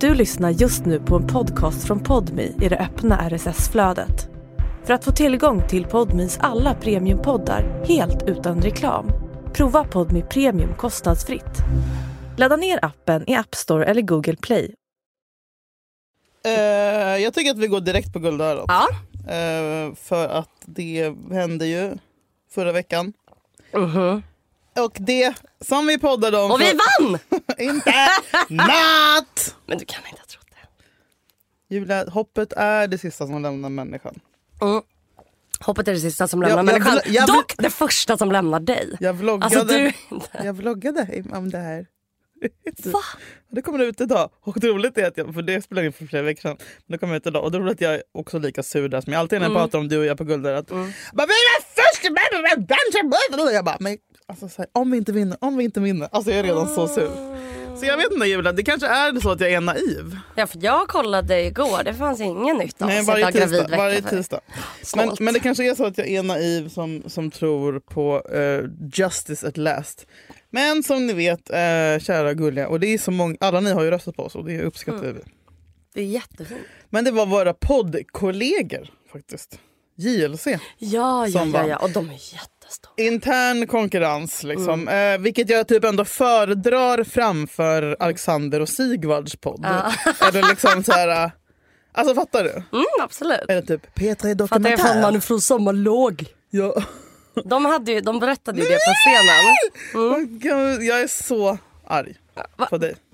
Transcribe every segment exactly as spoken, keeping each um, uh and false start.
Du lyssnar just nu på en podcast från Podmi i det öppna R S S-flödet. För att få tillgång till Podmis alla premiumpoddar helt utan reklam, prova Podmi Premium kostnadsfritt. Ladda ner appen i App Store eller Google Play. Uh, jag tycker att vi går direkt på guldörat. Ja. Uh, för att det hände ju förra veckan. Uh-huh. Och det som vi poddade om... Och vi för... vann! Inte natt! Men du kan inte ha trott det. Julia, hoppet är det sista som lämnar människan. Mm. Hoppet är det sista som lämnar jag, människan. jag, jag, Dock det första som lämnar dig. Jag vloggade, alltså, du... jag vloggade om det här. Va? Det kommer ut idag. Och det roligt är att jag, för det spelade in för flera veckor sedan, men det kommer ut idag. Och det roligt att jag är också lika sur där som jag alltid när jag mm. pratar om du och jag på guldörat. Mm. Bara, vi är först i jag bara, men alltså, så här, om vi inte vinner, om vi inte vinner. Alltså jag är redan så sur. Så jag vet inte, Julia, det kanske är så att jag är naiv. Ja, för jag kollade igår, det fanns ingen nytta av Nej, att varje sätta gravid tisdag, varje tisdag. Men, men det kanske är så att jag är naiv som, som tror på uh, justice at last. Men som ni vet, uh, kära gulliga, och det är så många, alla ni har ju röstat på oss och det uppskattar mm. vi. Det är jättefint. Men det var våra poddkollegor faktiskt. J L C. Ja, ja, ja, ja, och de är jättestora. Intern konkurrens liksom. Mm. Eh, vilket jag typ ändå föredrar framför Alexander och Sigvards podd. Ja. Är det liksom så här... Alltså fattar du? Mm, absolut. Eller typ P tre Dokumentär. Fattar jag, man är från samma låg. Ja. De, hade ju, de berättade ju det på scenen. Mm. Jag är så arg Va? på dig.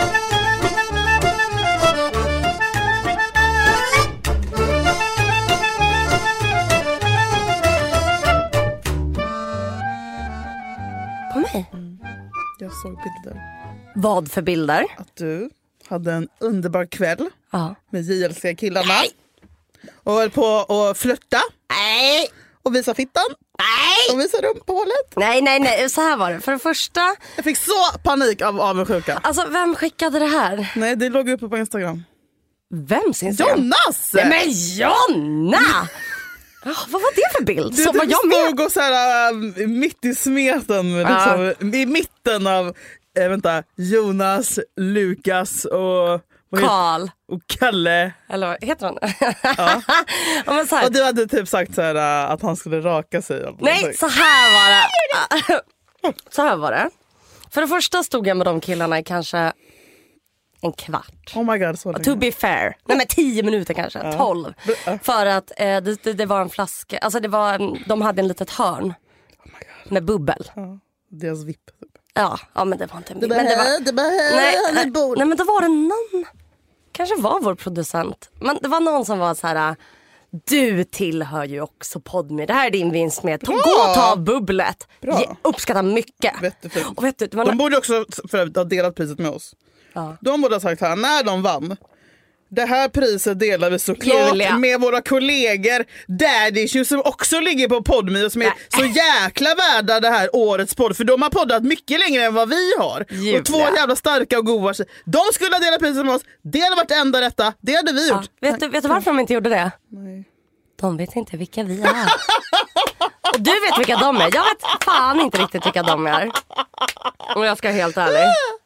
På mig? Mm. Jag såg bilder. Vad för bilder? Att du hade en underbar kväll ja. med J L C-killarna. Nej. Och höll på att flirta. Nej. Och visa fittan. Nej. Och visa rumphålet. Nej, nej, nej. Så här var det. För det första... Jag fick så panik av avundsjuka. Alltså, vem skickade det här? Nej, det låg uppe på Instagram. Vems Instagram? Jonas! Nej, men Jonna! Oh, vad var det för bild? Du, så du var jag med? stod och så här, uh, mitt i smeten. Liksom, uh. I mitten av äh, vänta, Jonas, Lukas och... Karl. Och Kalle. Eller heter han? Ja. Ja, men så här. Och du hade typ sagt så här, uh, att han skulle raka sig. Eller Nej, något. så här var det. Så här var det. För det första stod jag med de killarna i kanske en kvart. Oh my God, så to be fair. Nej, men tio minuter kanske. Ja. Tolv. Uh. För att eh, det, det, det var en flaska. Alltså det var, de hade en litet hörn. Oh my God. Med bubbel. Ja. Deras vipp. Typ. Ja, ja, men det var inte en vipp. Det, det, var, det behöver nej, nej, nej, men då var det någon. Kanske var vår producent. Men det var någon som var så här: du tillhör ju också Podmi. Det här är din vinst med. Gå och ta bubblet. Ge, uppskatta mycket. Och vet du, det var de borde också för ha delat priset med oss. Ja. De borde ha sagt här, när de vann, det här priset delar vi såklart Julia. med våra kollegor Daddies som också ligger på Podmi och som är Nej. så jäkla värda det här årets podd. För de har poddat mycket längre än vad vi har. Julia. Och två jävla starka och goda. De skulle ha delat priset med oss. Det hade varit det enda rätta. Det hade vi gjort. Ja. Vet, du, vet du varför de inte gjorde det? Nej. De vet inte vilka vi är. Och du vet vilka de är. Jag vet fan inte riktigt vilka de är. Om jag ska vara helt ärlig.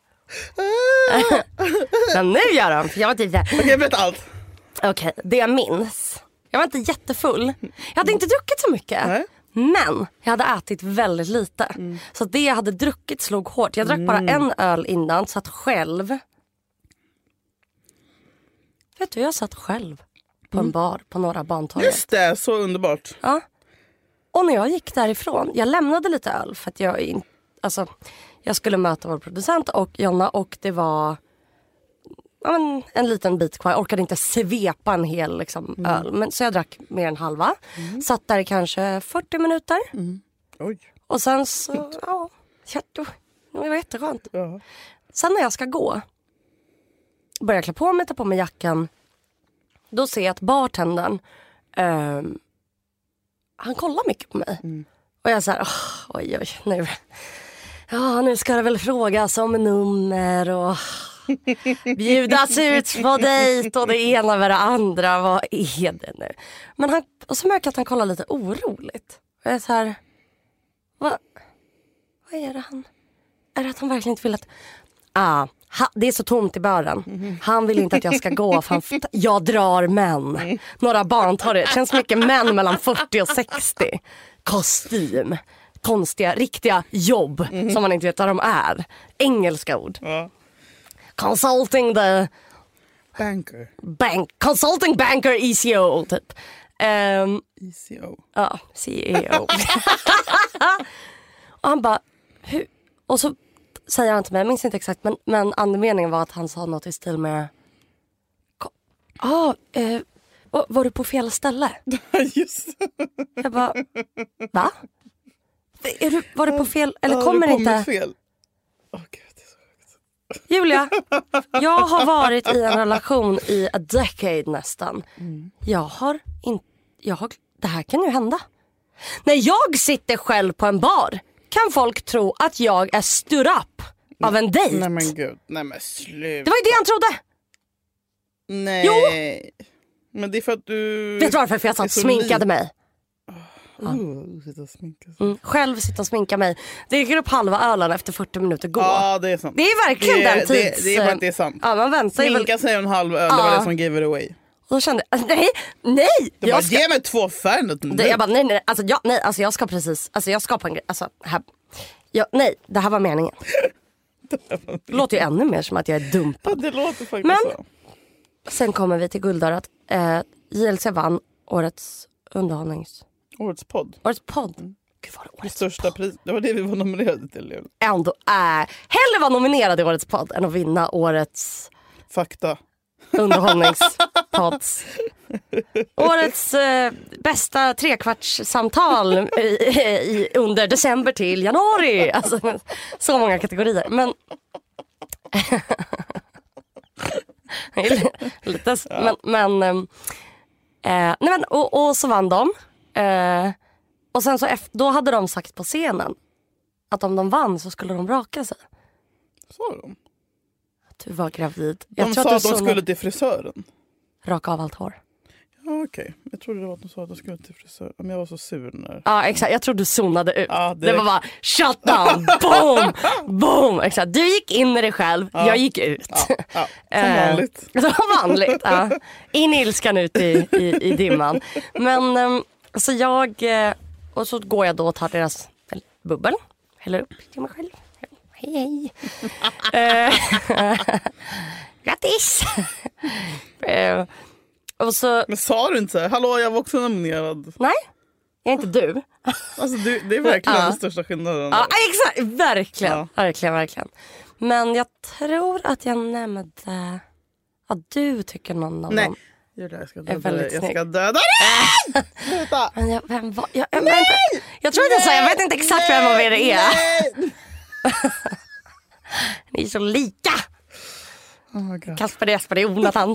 Men nu gör de. Jag var typ såhär. Okej, jag vet allt. Okej, okay, det jag minns. Jag var inte jättefull. Jag hade inte druckit så mycket. Nej. Men jag hade ätit väldigt lite. Mm. Så det jag hade druckit slog hårt. Jag drack mm. bara en öl innan. Satt själv. Vet du, jag satt själv på mm. en bar på Norra Bantorget. Just det, så underbart. Ja. Och när jag gick därifrån, jag lämnade lite öl för att jag inte, alltså, jag skulle möta vår producent och Jonna och det var ja, en, en liten bit kvar. Jag orkade inte svepa en hel liksom, mm. öl, men så jag drack mer än halva. Mm. Satt där i kanske fyrtio minuter. Mm. Oj. Och sen så, ja, det var jätteskönt. Ja. Sen när jag ska gå, börjar klä på mig, ta på mig jackan. Då ser jag att bartendern um, han kollar mycket på mig. Mm. Och jag säger, oh, oj oj, nu ja, nu ska det väl frågas om nummer och bjudas ut på dejt och det ena med det andra. Vad är det nu? Men han, och så märker jag att han kollar lite oroligt. Och jag är så här, vad, vad är det han? Är det att han verkligen inte vill att... Ah, ha, det är så tomt i baren. Mm. Han vill inte att jag ska gå för han, jag drar män. Mm. Några barn tar det. Det känns mycket män mellan fyrtio och sextio. Kostym. Konstiga, riktiga jobb mm. som man inte vet vad de är. Engelska ord. Ja. Consulting the... Banker. Bank, consulting banker E C O typ. Um, E C O. Ja, C E O. Och han bara, hur? Och så säger han till mig, jag minns inte exakt, men, men andemeningen var att han sa något i stil med, ja, ah, eh, var du på fel ställe? Just. Jag bara, va? Är du, var du på fel, eller kommer ja, inte? Fel. Oh, Gud, det är så sjukt. Julia, jag har varit i en relation i a decade nästan. Mm. Jag har inte, jag har, det här kan ju hända. När jag sitter själv på en bar kan folk tro att jag är stood up av en dejt. Nej men gud, nej men sluta. Det var ju det han trodde. Nej. Jo. Men det är för att du... Vet du varför? För jag satt och sminkade mig. Ja. Uh, sitta och sminka sig. Mm, själv sitta och sminka mig. Det gick upp halva ölen efter fyrtio minuter gå. Ja, det är sant. Det är verkligen det, den tids... Det, det är faktiskt sant. Ja, man väntar sminka väl... sig en halv öl, ja. Det var det som gave it away. Och då kände jag, nej, nej. Du bara, ska... ge mig två färger. Det, jag bara, nej, nej, alltså jag, nej, alltså jag ska precis, alltså jag ska på en grej, alltså här, jag, nej, det här var meningen. Det låter ju ännu mer som att jag är dumpad. Ja, det låter faktiskt men, så. Sen kommer vi till Guldörat. Eh, J L C vann årets underhållnings... Årets podd. Årets podd. Mm. Gud, var det årets största podd? Pris. Det var det vi var nominerade till. Ändå är... Äh, hellre vara nominerad i årets podd än att vinna årets... Fakta. Underhållningspods. Årets eh, bästa trekvartssamtal i, i, under december till januari. Alltså, så många kategorier. Men... Lite, ja. Men... men eh, nej men och, och så vann de. Eh, och sen så efter, då hade de sagt på scenen att om de vann så skulle de raka sig. Sa de? Att du var gravid. De jag tror sa att, att de såna... skulle till frisören. Raka av allt hår. Ja okej, okay. Jag trodde det var att de sa att de skulle till frisören. Men jag var så sur när... Ja exakt, jag trodde du zonade ut. Ja, det... det var bara shut down, boom, boom. Exakt. Du gick in i dig själv, ja. Jag gick ut. Ja, ja. Som vanligt. Som vanligt, ja. In i ilskan ut i, i, i dimman. Men um, så jag, och så går jag då och tar deras bubbel. Häller upp till mig själv. Hej hej. Grattis. uh, och så... Men sa du inte så här, hallå jag var också nominerad? Nej, jag är inte du. Alltså du, det är verkligen ja. Den största skillnaden. Ja exakt, verkligen, ja. verkligen, verkligen. Men jag tror att jag nämnde att du tycker någon av Nej. dem. Nej, jag ska döda dig. Jag ska döda dig! Sluta! Men jag, vem var, jag, jag, jag, inte, jag tror att jag sa, jag vet inte exakt vem av er det är. Ni är så lika. Oh Kasper Jesper, Jonathan.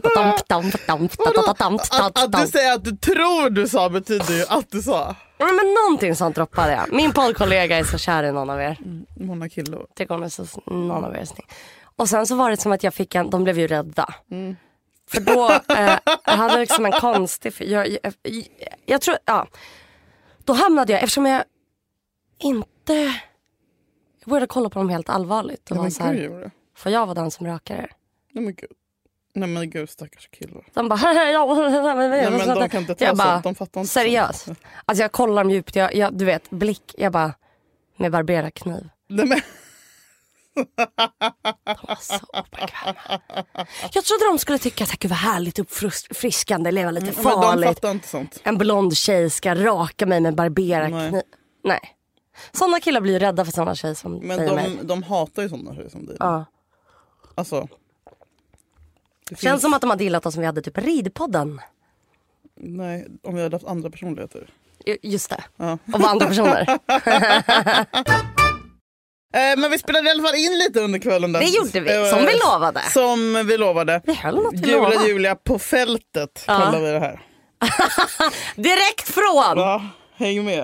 Att du säger att du tror du sa betyder ju att du sa. Nej, men någonting sånt droppade jag. Min poddkollega är så kär i någon av er. Mm, Mona Killo. Tycker hon är så någon av er. Och sen så var det som att jag fick en, de blev ju rädda. Mm. För då eh, jag hade liksom en konstig, jag, jag, jag, jag tror, ja. Då hamnade jag, eftersom jag inte, jag började kolla på dem helt allvarligt. Och ja, var så här, för jag var den som rökade. Nej men gud. Nej men gud, stackars killar. De bara, hej, ja, nej, men de kan inte ta jag bara, sånt, de fattar inte. Seriöst. Sånt. Alltså jag kollar dem djupt, jag, jag, du vet, blick, jag bara, med barberarkniv. Nej men. De var så obekväma. Jag trodde de skulle tycka att det var härligt uppfriskande, leva lite mm, farligt. Men de fattar inte sånt. En blond tjej ska raka mig med barberarkniv. Nej. Nej. Sådana killar blir rädda för sådana tjejer som men de, mig. De hatar ju sådana tjejer som dig. Ja. Alltså. Det känns finns... som att de hade gillat oss som vi hade typ ridpodden. Nej, om vi hade haft andra personligheter. Just det. Ja. Och andra personer. Men vi spelade i alla fall in lite under kvällen. Där. Det gjorde vi, som vi lovade. Som vi lovade. Vi höll något vi Julia lovade. Julia på fältet, ja. Kollar vi det här. Direkt från. Ja, häng med.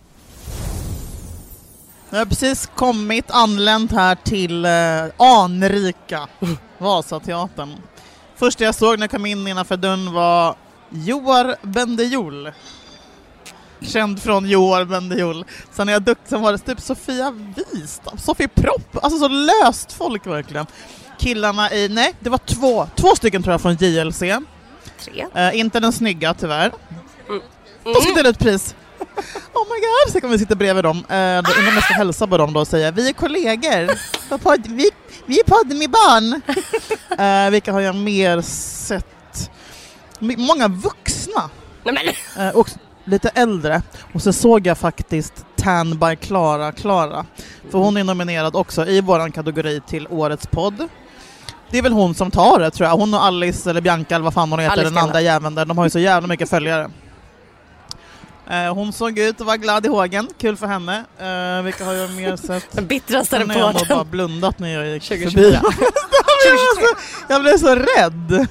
Jag har precis kommit anlänt här till eh, anrika Vasateatern. Första jag såg när jag kom in innanför dörren var Joar Bendejol. Känd från Joar Bendejol. Sen är jag dukt, sen var det typ Sofia Wistam, Sofie Propp, alltså så löst folk verkligen. killarna i, nej det var två, två stycken tror jag från J L C. Tre. Uh, inte den snygga tyvärr. Mm. De ska dela ut pris. Oh my god, så kan vi sitta bredvid dem. Uh, innan jag ska hälsa på dem då och säga, vi är kollegor. Podd, vi, vi är podden med barn. Uh, vilka har jag mer sett? Många vuxna. Nej, men. Uh, och lite äldre. Och så såg jag faktiskt Tan by Klara Klara. För hon är nominerad också i våran kategori till årets podd. Det är väl hon som tar det tror jag. Hon och Alice eller Bianca eller vad fan hon heter, Alice den andra jäveln där. De har ju så jävla mycket följare. Uh, hon såg ut och var glad i hågen. Kul för henne. Uh, vilka har jag mer sett? Den bittraste reporten. Jag har bara blundat när jag gick förbi. Jag blev så rädd.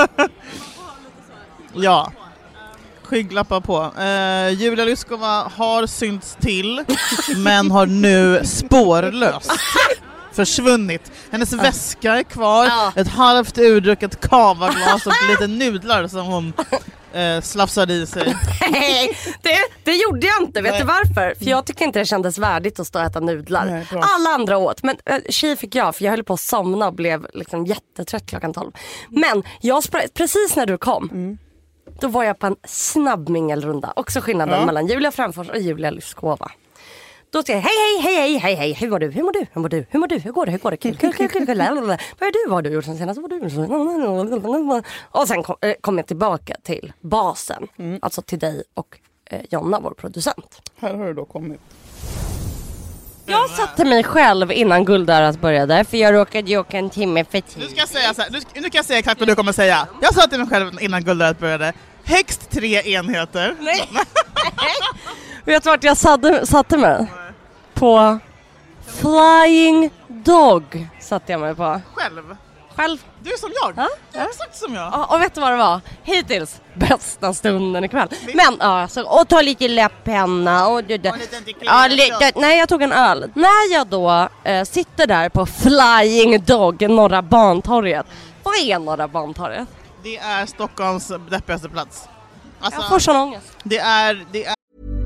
Ja. Skygglappar på. Uh, Julia Lyskova har synts till men har nu spårlöst försvunnit. Hennes uh. väska är kvar. Uh. Ett halvt urdrucket kavaglas och lite nudlar som hon uh, slafsade i sig. Nej, det, det gjorde jag inte. Vet Nej. du varför? För jag tycker inte det kändes värdigt att stå och äta nudlar. Nej, alla andra åt. Men uh, tjej fick jag, för jag höll på att somna och blev liksom jättetrött klockan tolv. Men jag spr- precis när du kom mm. då var jag på en snabb mingelrunda. Också skillnaden ja. mellan Julia Framfors och Julia Lyskova. Då säger jag hej, hej, hej, hej, hej, hur mår du, hur mår du, hur mår du, hur mår du, hur går det, hur går det, kul, kul, kul, kul, kul, vad är du, vad har du gjort sen senast, vad har du? Och sen kom, äh, kom jag tillbaka till basen, mm. alltså till dig och äh, Jonna, vår producent. Här har du då kommit. Jag satte mig själv innan Guldörat började, för jag råkade ju åka en timme för tid. Nu ska jag säga så här, nu, nu kan jag säga exakt vad du kommer säga. Jag satte mig själv innan Guldörat började. Högst tre enheter. Nej. Vet du vart jag satte, satte mig? På Flying Dog satte jag mig på. Själv? Själv. Du är som jag. Ja? Du är exakt som jag. Ja, och vet du vad det var? Hittills bästa stunden ikväll. Men ja, så, och ta lite läpppenna och, och, och, ja, lite, nej, jag tog en öl. När jag då eh, sitter där på Flying Dog, Norra Bantorget. Vad är Norra Bantorget? Det är Stockholms deppigaste plats. Alltså, jag får sån ångest. Det är, det är...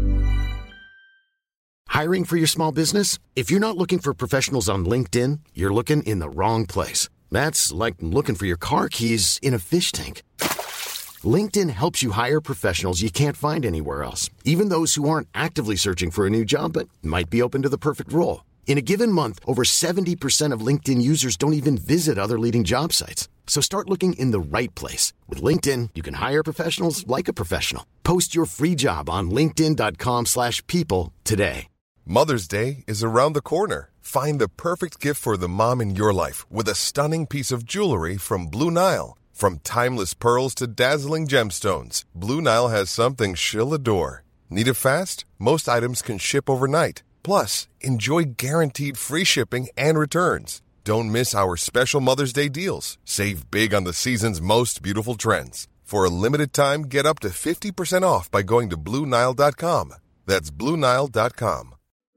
Hiring for your small business? If you're not looking for professionals on LinkedIn, you're looking in the wrong place. That's like looking for your car keys in a fish tank. LinkedIn helps you hire professionals you can't find anywhere else, even those who aren't actively searching for a new job but might be open to the perfect role. In a given month, over seventy percent of LinkedIn users don't even visit other leading job sites. So start looking in the right place. With LinkedIn, you can hire professionals like a professional. Post your free job on linkedin dot com slash people today. Mother's Day is around the corner. Find the perfect gift for the mom in your life with a stunning piece of jewelry from Blue Nile. From timeless pearls to dazzling gemstones, Blue Nile has something she'll adore. Need it fast? Most items can ship overnight. Plus, enjoy guaranteed free shipping and returns. Don't miss our special Mother's Day deals. Save big on the season's most beautiful trends. For a limited time, get up to fifty percent off by going to blue nile dot com. That's blue nile dot com.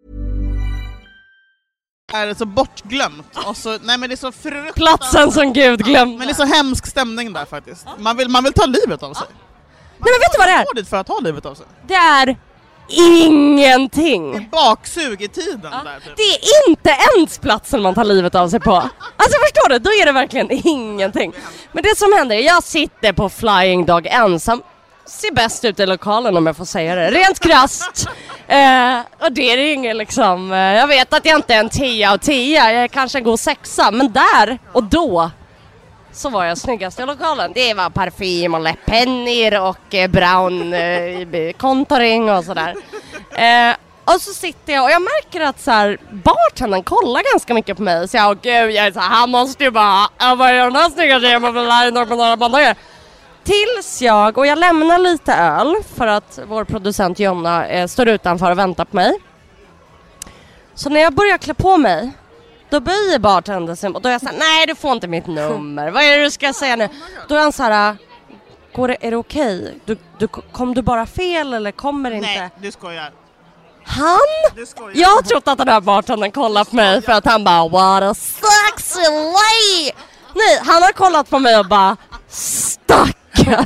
Är det så bortglömt och så, nej men det är så fruktansvärt. Platsen som Gud glömde. Men det är så hemsk stämning där faktiskt. Man vill, man vill ta livet av sig. Man nej men vet du vad det är? Man dit för att ta livet av sig. Det är ingenting. Det är baksug i tiden ja. där. Typ. Det är inte ens platsen man tar livet av sig på. Alltså förstår du, då är det verkligen ingenting. Men det som händer, jag sitter på Flying Dog ensam. Ser bäst ut i lokalen om jag får säga det. Rent krasst. Eh, och det är ingen liksom... Eh, jag vet att jag inte är en tio av tio. Jag är kanske en god sexa. Men där och då så var jag snyggast i lokalen. Det var parfym och läppennor och eh, brown eh, contouring och sådär. Eh, och så sitter jag och jag märker att så här, bartendern kollar ganska mycket på mig. Så jag, åh gud, jag är så här, han måste ju bara... Jag var ju den här snygga tjejen på line på några bandar. Tills jag, och jag lämnar lite öl för att vår producent Jonna eh, står utanför och väntar på mig. Så när jag börjar klä på mig, då böjer bartendern sig och då är jag såhär, nej du får inte mitt nummer. Vad är det du ska säga nu? Då är han såhär, går det, är det okej? Okay? Du, du, kom du bara fel eller kommer inte? Nej, du skojar. Han? Du skojar. Jag har trott att den här bartendern kollar på mig för att han bara, what a sexy way! Nej, han har kollat på mig och bara, stack!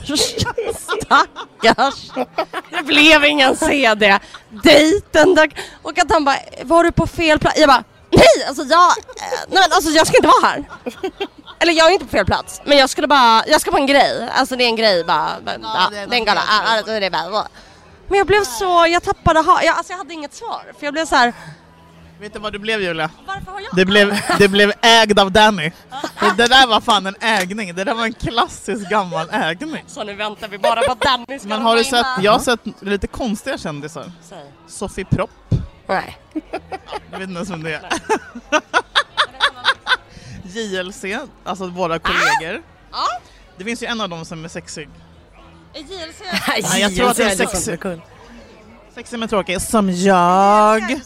Stackars. Det blev ingen C D. Dejten där. Och att han bara, var du på fel plats? Jag bara, nej, alltså jag, nej men alltså jag ska inte vara här. Eller jag är inte på fel plats, men jag skulle bara, jag ska på en grej. Alltså det är en grej bara, ja, ja, det är en gala. Ja, det är bara. Men jag blev så, jag tappade, ha, jag, alltså jag hade inget svar. För jag blev så här. Vet du vad det blev, Julia? Varför har jag? Det blev, det blev ägd av Danny. Det, det där var fan en ägning. Det där var en klassisk gammal ägning. Så nu väntar vi bara på Danny. Men har du sett, jag har sett lite konstiga kändisar. Säg. Sofie Propp. Nej. Jag vet inte ens vem det är. J L C, alltså våra kollegor. Ja. Det finns ju en av dem som är sexig. Är J L C? Nej, jag tror att det är sexig. Sexig men tråkig. Som jag.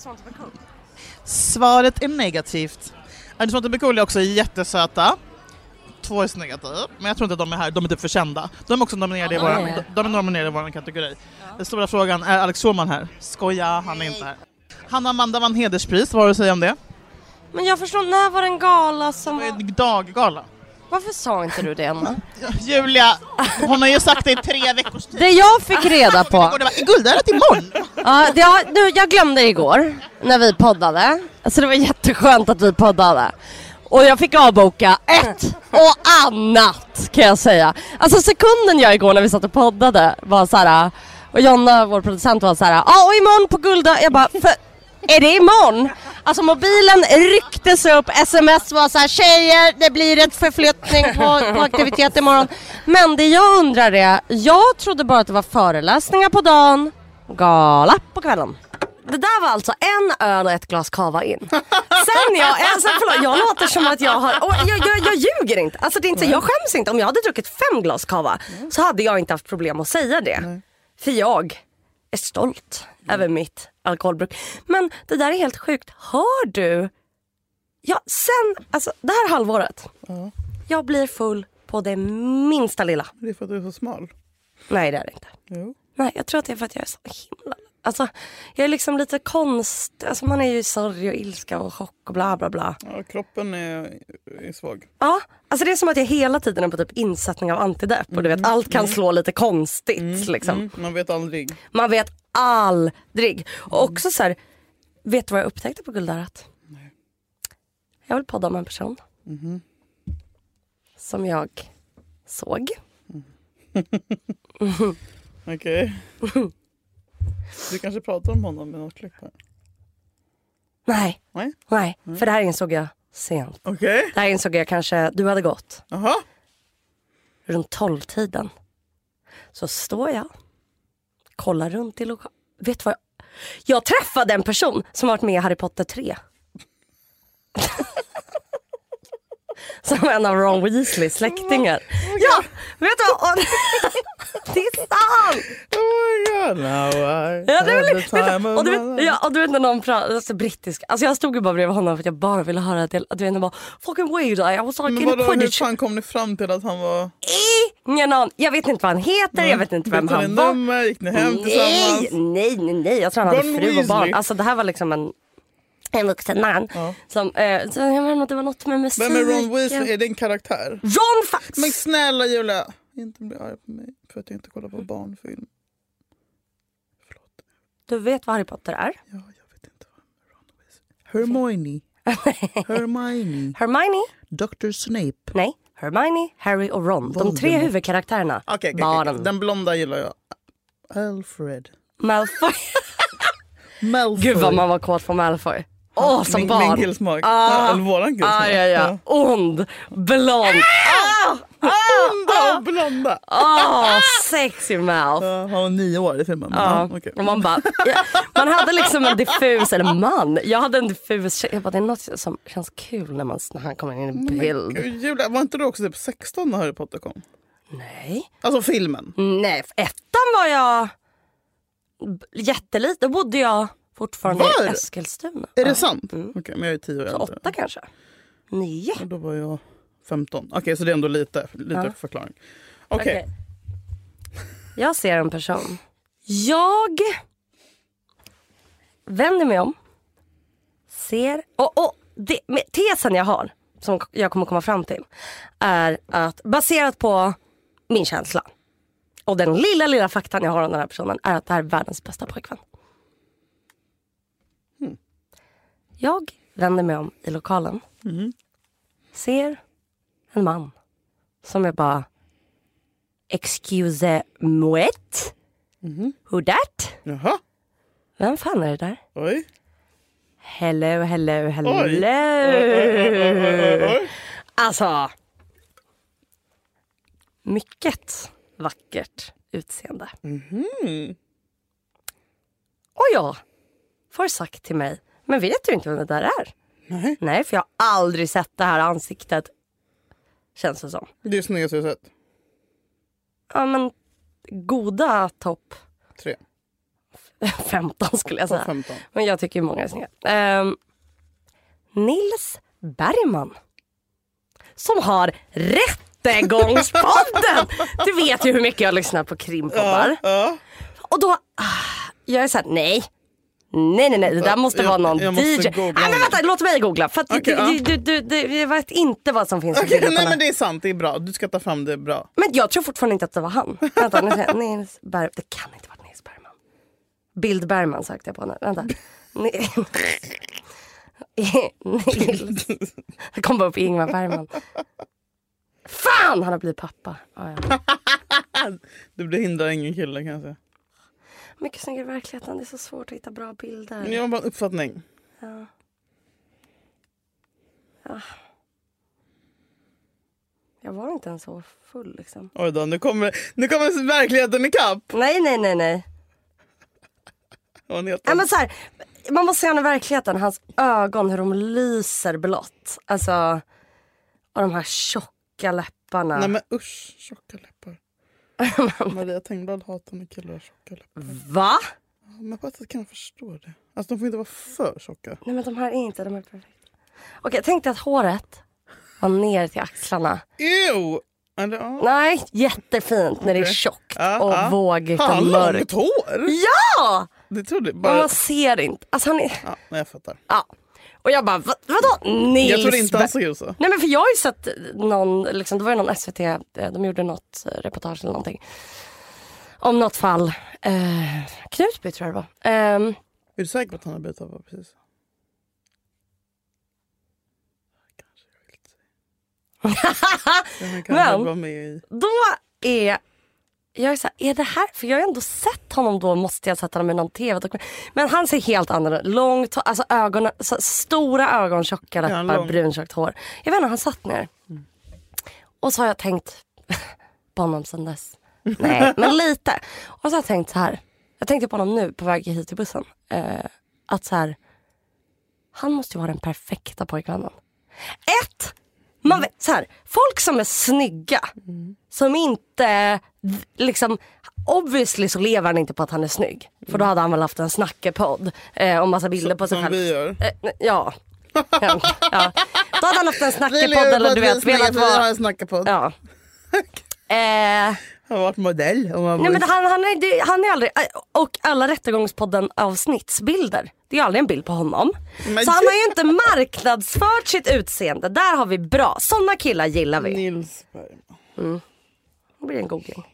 Svaret är negativt. Är det som att det är också jättesöta. Två är snygga, men jag tror inte att de är här. De är typ för kända. De är också nominerade i vår, de, de är nominerade i vår kategori. Ja. Den stora frågan, är Alex Schulman här? Skoja, han är inte här. Hanna Amanda vann hederspris, vad har du att säga om det? Men jag förstår, när var en gala som var... En daggala. Varför sa inte du det, Anna? Julia, hon har ju sagt det i tre veckors tid. Det jag fick reda på... Det var guldäret imorgon. Ja, det jag, nu, jag glömde igår när vi poddade. Alltså det var jätteskönt att vi poddade. Och jag fick avboka ett och annat, kan jag säga. Alltså sekunden jag igår när vi satt och poddade var så här. Och Jonna, vår producent, var så här. Ja, och imorgon på Gulda. Jag bara, för, är det imorgon? Alltså mobilen rycktes upp, sms var så här: tjejer, det blir ett förflyttning på, på aktivitet imorgon. Men det jag undrar är, jag trodde bara att det var föreläsningar på dagen, gala på kvällen. Det där var alltså en öl och ett glas kava in. Sen jag, alltså, förlåt, jag låter som att jag har, och jag, jag, jag ljuger inte. Alltså det är inte, jag skäms inte. Om jag hade druckit fem glas kava så hade jag inte haft problem att säga det. Nej. För jag är stolt mm. över mitt alkoholbruk. Men det där är helt sjukt. Hör du? Ja, sen, alltså det här halvåret. Uh. Jag blir full på det minsta lilla. Det är för att du är så smal. Nej, det är det inte. Jo. Nej, jag tror att det är för att jag är så himla... Alltså, jag är liksom lite konst... Alltså man är ju i sorg och ilska och chock och bla bla bla. Ja, kroppen är, är svag. Ja, alltså det är som att jag hela tiden är på typ insättning av antidepp. Mm. Och du vet, allt kan mm. slå lite konstigt mm. liksom. Mm. Man vet aldrig. Man vet aldrig. Och mm. också så här, vet du vad jag upptäckte på Guldäret? Nej. Jag vill podda med en person. Mm. Som jag såg. Mm. mm. Okej. Okay. Du kanske pratar om honom med något klipp här? Nej. Nej? Nej, mm. för det här insåg jag sent. Okej. Okay. Det här insåg jag kanske, du hade gått. Aha. Runt tolv-tiden. Så står jag, kollar runt i lokalen. Vet du vad jag... Jag träffade en person som varit med i Harry Potter tre. Som en av Ron Weasleys släktingar. Oh ja, vet du vad? Det är sant! Oh my god, now I ja, det är vet, vet, och, du vet, ja, och du vet när någon pratar alltså, brittisk. Alltså jag stod ju bara bredvid honom för att jag bara ville höra det. Du vet, bara, fucking weird. Jag var så men vadå, hur fan kom ni fram till att han var... Ingen anon. Jag vet inte vad han heter, mm. jag vet inte vem han var. Nummer, gick ni hem nej, tillsammans? Nej, nej, nej. Jag tror han hade fru och barn. Alltså det här var liksom en... En vuxen man. Ja. Som, eh, så jag menar, det var något med musik. Vem är Ron Weasley? Är det en karaktär? Ron Fax! Men snälla Julia, inte bli arg på mig för att jag inte kollar på barnfilm. Förlåt. Du vet vad Harry Potter är? Ja, jag vet inte vad Ron Weasley. Hermione. Hermione. Hermione. doktor Snape. Nej, Hermione, Harry och Ron. Voldemort. De tre huvudkaraktärerna. Okej, okay, okay, okay. Den blonda gillar jag. Alfred. Malfoy. Malfoy. Gud vad man var kåt på Malfoy. Åh, oh, som min, barn. Min killsmak. Ah, eller våran killsmak. Ah, ja, ja. Ond, blond. Ah! Ah! Onda och blonda. Åh, oh, sexy mouth. Uh, han var nio år i filmen. Ja, uh, okay. man bara... Ja, man hade liksom en diffus, eller man. Jag hade en diffus... Jag bara, det är något som känns kul när, man, när han kommer in i bild. Men, Julia, var inte du också typ sexton när Harry Potter kom? Nej. Alltså filmen? Nej, ettan var jag... Jättelite. Då bodde jag... Fortfarande var? I Eskilstuna. Är det sant? Mm. Okej, okay, men jag är tio år äldre. Åtta kanske. Nio. Och då var jag femton. Okej, okay, så det är ändå lite, lite ja. förklaring. Okej. Okay. Okay. Jag ser en person. Jag vänder mig om. Ser. Och, och det, med, tesen jag har, som jag kommer komma fram till, är att baserat på min känsla och den lilla, lilla faktan jag har om den här personen, är att det här är världens bästa pojkvän. Jag vänder mig om i lokalen. Mm. Ser en man som är bara excuse me. Mm. Who that? Jaha. Vem fan är det där? Oj. Hello, hello, hello. Oj. Oj, oj, oj, oj. Alltså. Mycket vackert utseende. Mm. Och jag får sagt till mig, men vet du inte vem det där är? Nej. Nej, för jag har aldrig sett det här ansiktet. Känns det som. Det är snyggaste jag sett. Ja, men goda topp Tre. femton skulle jag säga. femton. Men jag tycker ju många är snygga. Um, Nils Bergman. Som har Rättegångspodden. Du vet ju hur mycket jag lyssnar på krimpoddar. Ja, ja. Och då, ah, jag är såhär, nej. Nej, nej, nej, det där måste jag, vara någon jag måste D J. googla. Ah, men vänta, låt mig googla. För att Okay, du, ja. du, du, du, jag vet inte vad som finns Okay, i nej men det är sant, det är bra. Du ska ta fram det bra. Men jag tror fortfarande inte att det var han. Vänta, nu säger jag, Nils Bergman. Det kan inte vara Nils Bergman. Bild Bergman sökte jag på nu. Vänta. Nils. Det kom bara upp Ingmar Bergman. Fan, han har blivit pappa. Ah, ja. Du blir hindrar ingen kille kan jag säga. Mycket snyggare i verkligheten. Det är så svårt att hitta bra bilder. Jag har bara en uppfattning. Ja. Ja. Jag var inte ens så full liksom. Oj då, nu kommer, nu kommer verkligheten ikapp. Nej, nej, nej, nej. Ja, men så här, man måste se honom i verkligheten. Hans ögon, hur de lyser blått. Alltså, och de här tjocka läpparna. Nej men usch, tjocka läppar. Maria Tengblad hatar när killar har tjocka läppar. Va? Ja, men på ett sätt kan jag förstå det. Alltså de får inte vara för tjocka. Nej men de här är inte, de är perfekta. Okej, jag tänkte att håret var ner till axlarna. Ew! Eller, ja. Nej, jättefint när Okay. det är tjockt Ja, och ja. vågigt Har och han mörkt. långt hår? Ja! Det trodde jag Men bara. man ser inte. Alltså han är... Ja, jag fattar. Ja. Och jag bara, vad, vadå? Nils Jag trodde inte han såg Ber- ut så. Nej men för jag har ju sett någon, liksom, det var ju någon S V T, de gjorde något reportage eller någonting. Om något fall. Eh, Knutby tror jag det var. Eh, Är du säker på att han har bytt av precis? Kanske jag vill säga. Jag kan Men- vara med i. då är jag är så här, är det här, för jag har ändå sett honom då, måste jag sätta honom i någon tv-dokument. Men han ser helt annorlunda, långt, alltså ögonen, så, stora ögon, tjocka Ja, läppar, lång. bruntjockt hår. Jag vet inte, han satt ner. Mm. Och så har jag tänkt på honom sen dess. Nej, men lite. Och så har jag tänkt så här, jag tänkte på honom nu på väg hit till bussen. Eh, att så här, han måste ju vara den perfekta pojkvännen. Ett, man vet, så här, folk som är snygga, som inte liksom, obviously så lever han inte på att han är snygg, för då hade han väl haft en snackepodd eh, och massa bilder på sig Som själv. vi gör. Eh, ja. ja. ja. Då hade han haft en Vi snackepodd lever eller på du att vet vi velat snacka- vi har vara. en snackapodd. Ja. Eh, Han har varit modell. Och man nej men han, han, är, det, han är aldrig, och alla Rättegångspodden avsnittsbilder, det är aldrig en bild på honom. Men så han har ju inte marknadsfört sitt utseende. Där har vi bra, sådana killar gillar vi. Nils Bergman. Det blir en googling.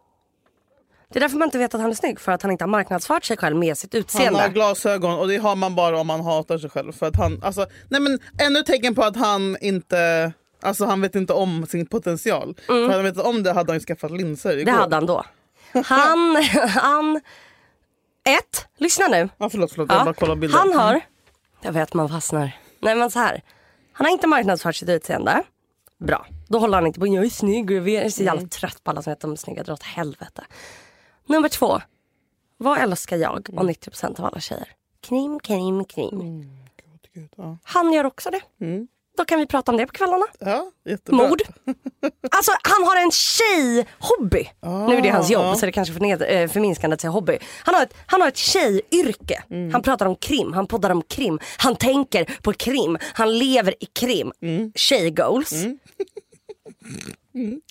Det är därför man inte vet att han är snygg, för att han inte har marknadsfört sig själv med sitt Han utseende. har glasögon och det har man bara om man hatar sig själv. För att han, alltså, nej men ännu tecken på att han inte, alltså han vet inte om sin potential. För han vet om det hade han ju skaffat linser igår. Det hade han då. Han, han, ett, lyssna nu. Ja, förlåt, förlåt. Jag Ja, bara kollar bilder. han har, jag vet man fastnar. Nej men så här, han har inte marknadsfört sitt utseende. Bra, då håller han inte på, jag är snygg och jag är så jävla trött på alla som vet de är snygga, dra åt helvete. Nummer två, vad älskar jag och nittio procent av alla tjejer? Krim, krim, krim. Mm, gud, gud, ja. Han gör också det. Mm. Då kan vi prata om det på kvällarna. Ja, jättebra. Mord. Alltså han har en tjej-hobby. Ah, Nu är det hans jobb ah. så det kanske är förned- äh, förminskande att säga hobby. Han har ett, han har ett tjejyrke. Mm. Han pratar om krim, han poddar om krim. Han tänker på krim, han lever i krim. Mm. Tjejgoals. Mm. Mm.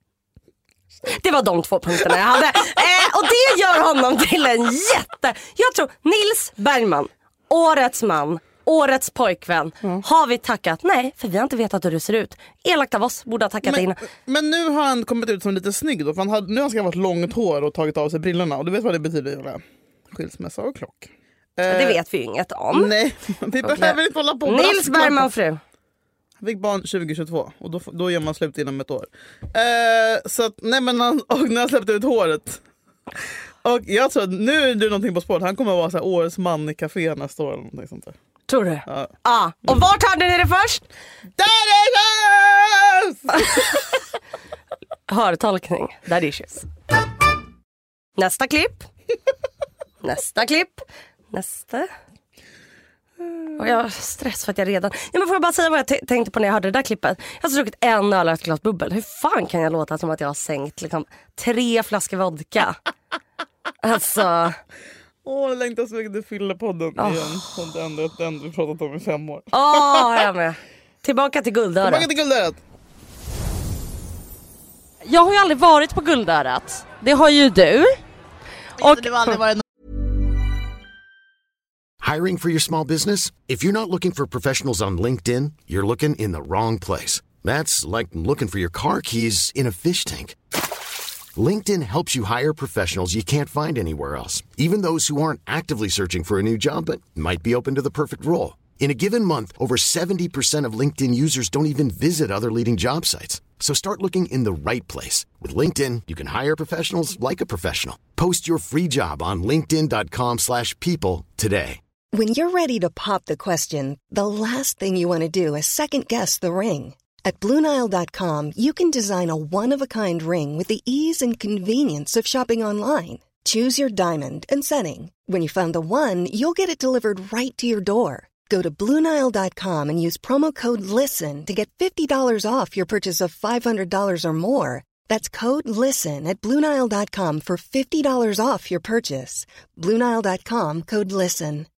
Det var de två punkterna jag hade. eh, och det gör honom till en jätte... Jag tror Nils Bergman, årets man, årets pojkvän. Mm. Har vi tackat? Nej, för vi har inte vetat hur du ser ut. Elakt av oss, borde ha tackat Men, in. men nu har han kommit ut som lite snygg då. För han hade, nu har han skaffat långt hår och tagit av sig brillorna. Och du vet vad det betyder, Jola? Skilsmässa och klock. Det vet vi ju inget om. Nej, vi behöver inte hålla på. Nils Bergman fru. Han fick barn tjugo tjugotvå och då, då gör man slut inom ett år. Eh, så att, nej men han, och när han släppte ut håret. Och jag tror att nu är det någonting på spåret. Han kommer att vara så här, årets man i café nästa år eller någonting sånt där. Tror du? Ja. Ah. Och vart hörde ni det först? Där är det! Hörtolkning. Där issues. Nästa klipp. Nästa klipp. Nästa. Och jag har stress för att jag redan... Ja, men får jag bara säga vad jag t- tänkte på när jag hörde det där klippet. Jag har druckit en öl och ett glas bubbel. Hur fan kan jag låta som att jag har sänkt liksom, tre flaskor vodka? Alltså... Åh, jag längtar så mycket till Fyllepodden oh. igen. Sånt det enda, det enda vi pratat om i fem år. Åh, oh, jag med. Tillbaka till Guldörat. Tillbaka till Guldörat. Jag har ju aldrig varit på Guldörat. Det har ju du. Och det var aldrig varit. Hiring for your small business? If you're not looking for professionals on LinkedIn, you're looking in the wrong place. That's like looking for your car keys in a fish tank. LinkedIn helps you hire professionals you can't find anywhere else, even those who aren't actively searching for a new job but might be open to the perfect role. In a given month, over seventy percent of LinkedIn users don't even visit other leading job sites. So start looking in the right place. With LinkedIn, you can hire professionals like a professional. Post your free job on linkedin dot com slash people today. When you're ready to pop the question, the last thing you want to do is second-guess the ring. At Blue Nile dot com, you can design a one-of-a-kind ring with the ease and convenience of shopping online. Choose your diamond and setting. When you find the one, you'll get it delivered right to your door. Go to Blue Nile dot com and use promo code LISTEN to get fifty dollars off your purchase of five hundred dollars or more. That's code LISTEN at Blue Nile dot com for fifty dollars off your purchase. Blue Nile dot com, code LISTEN.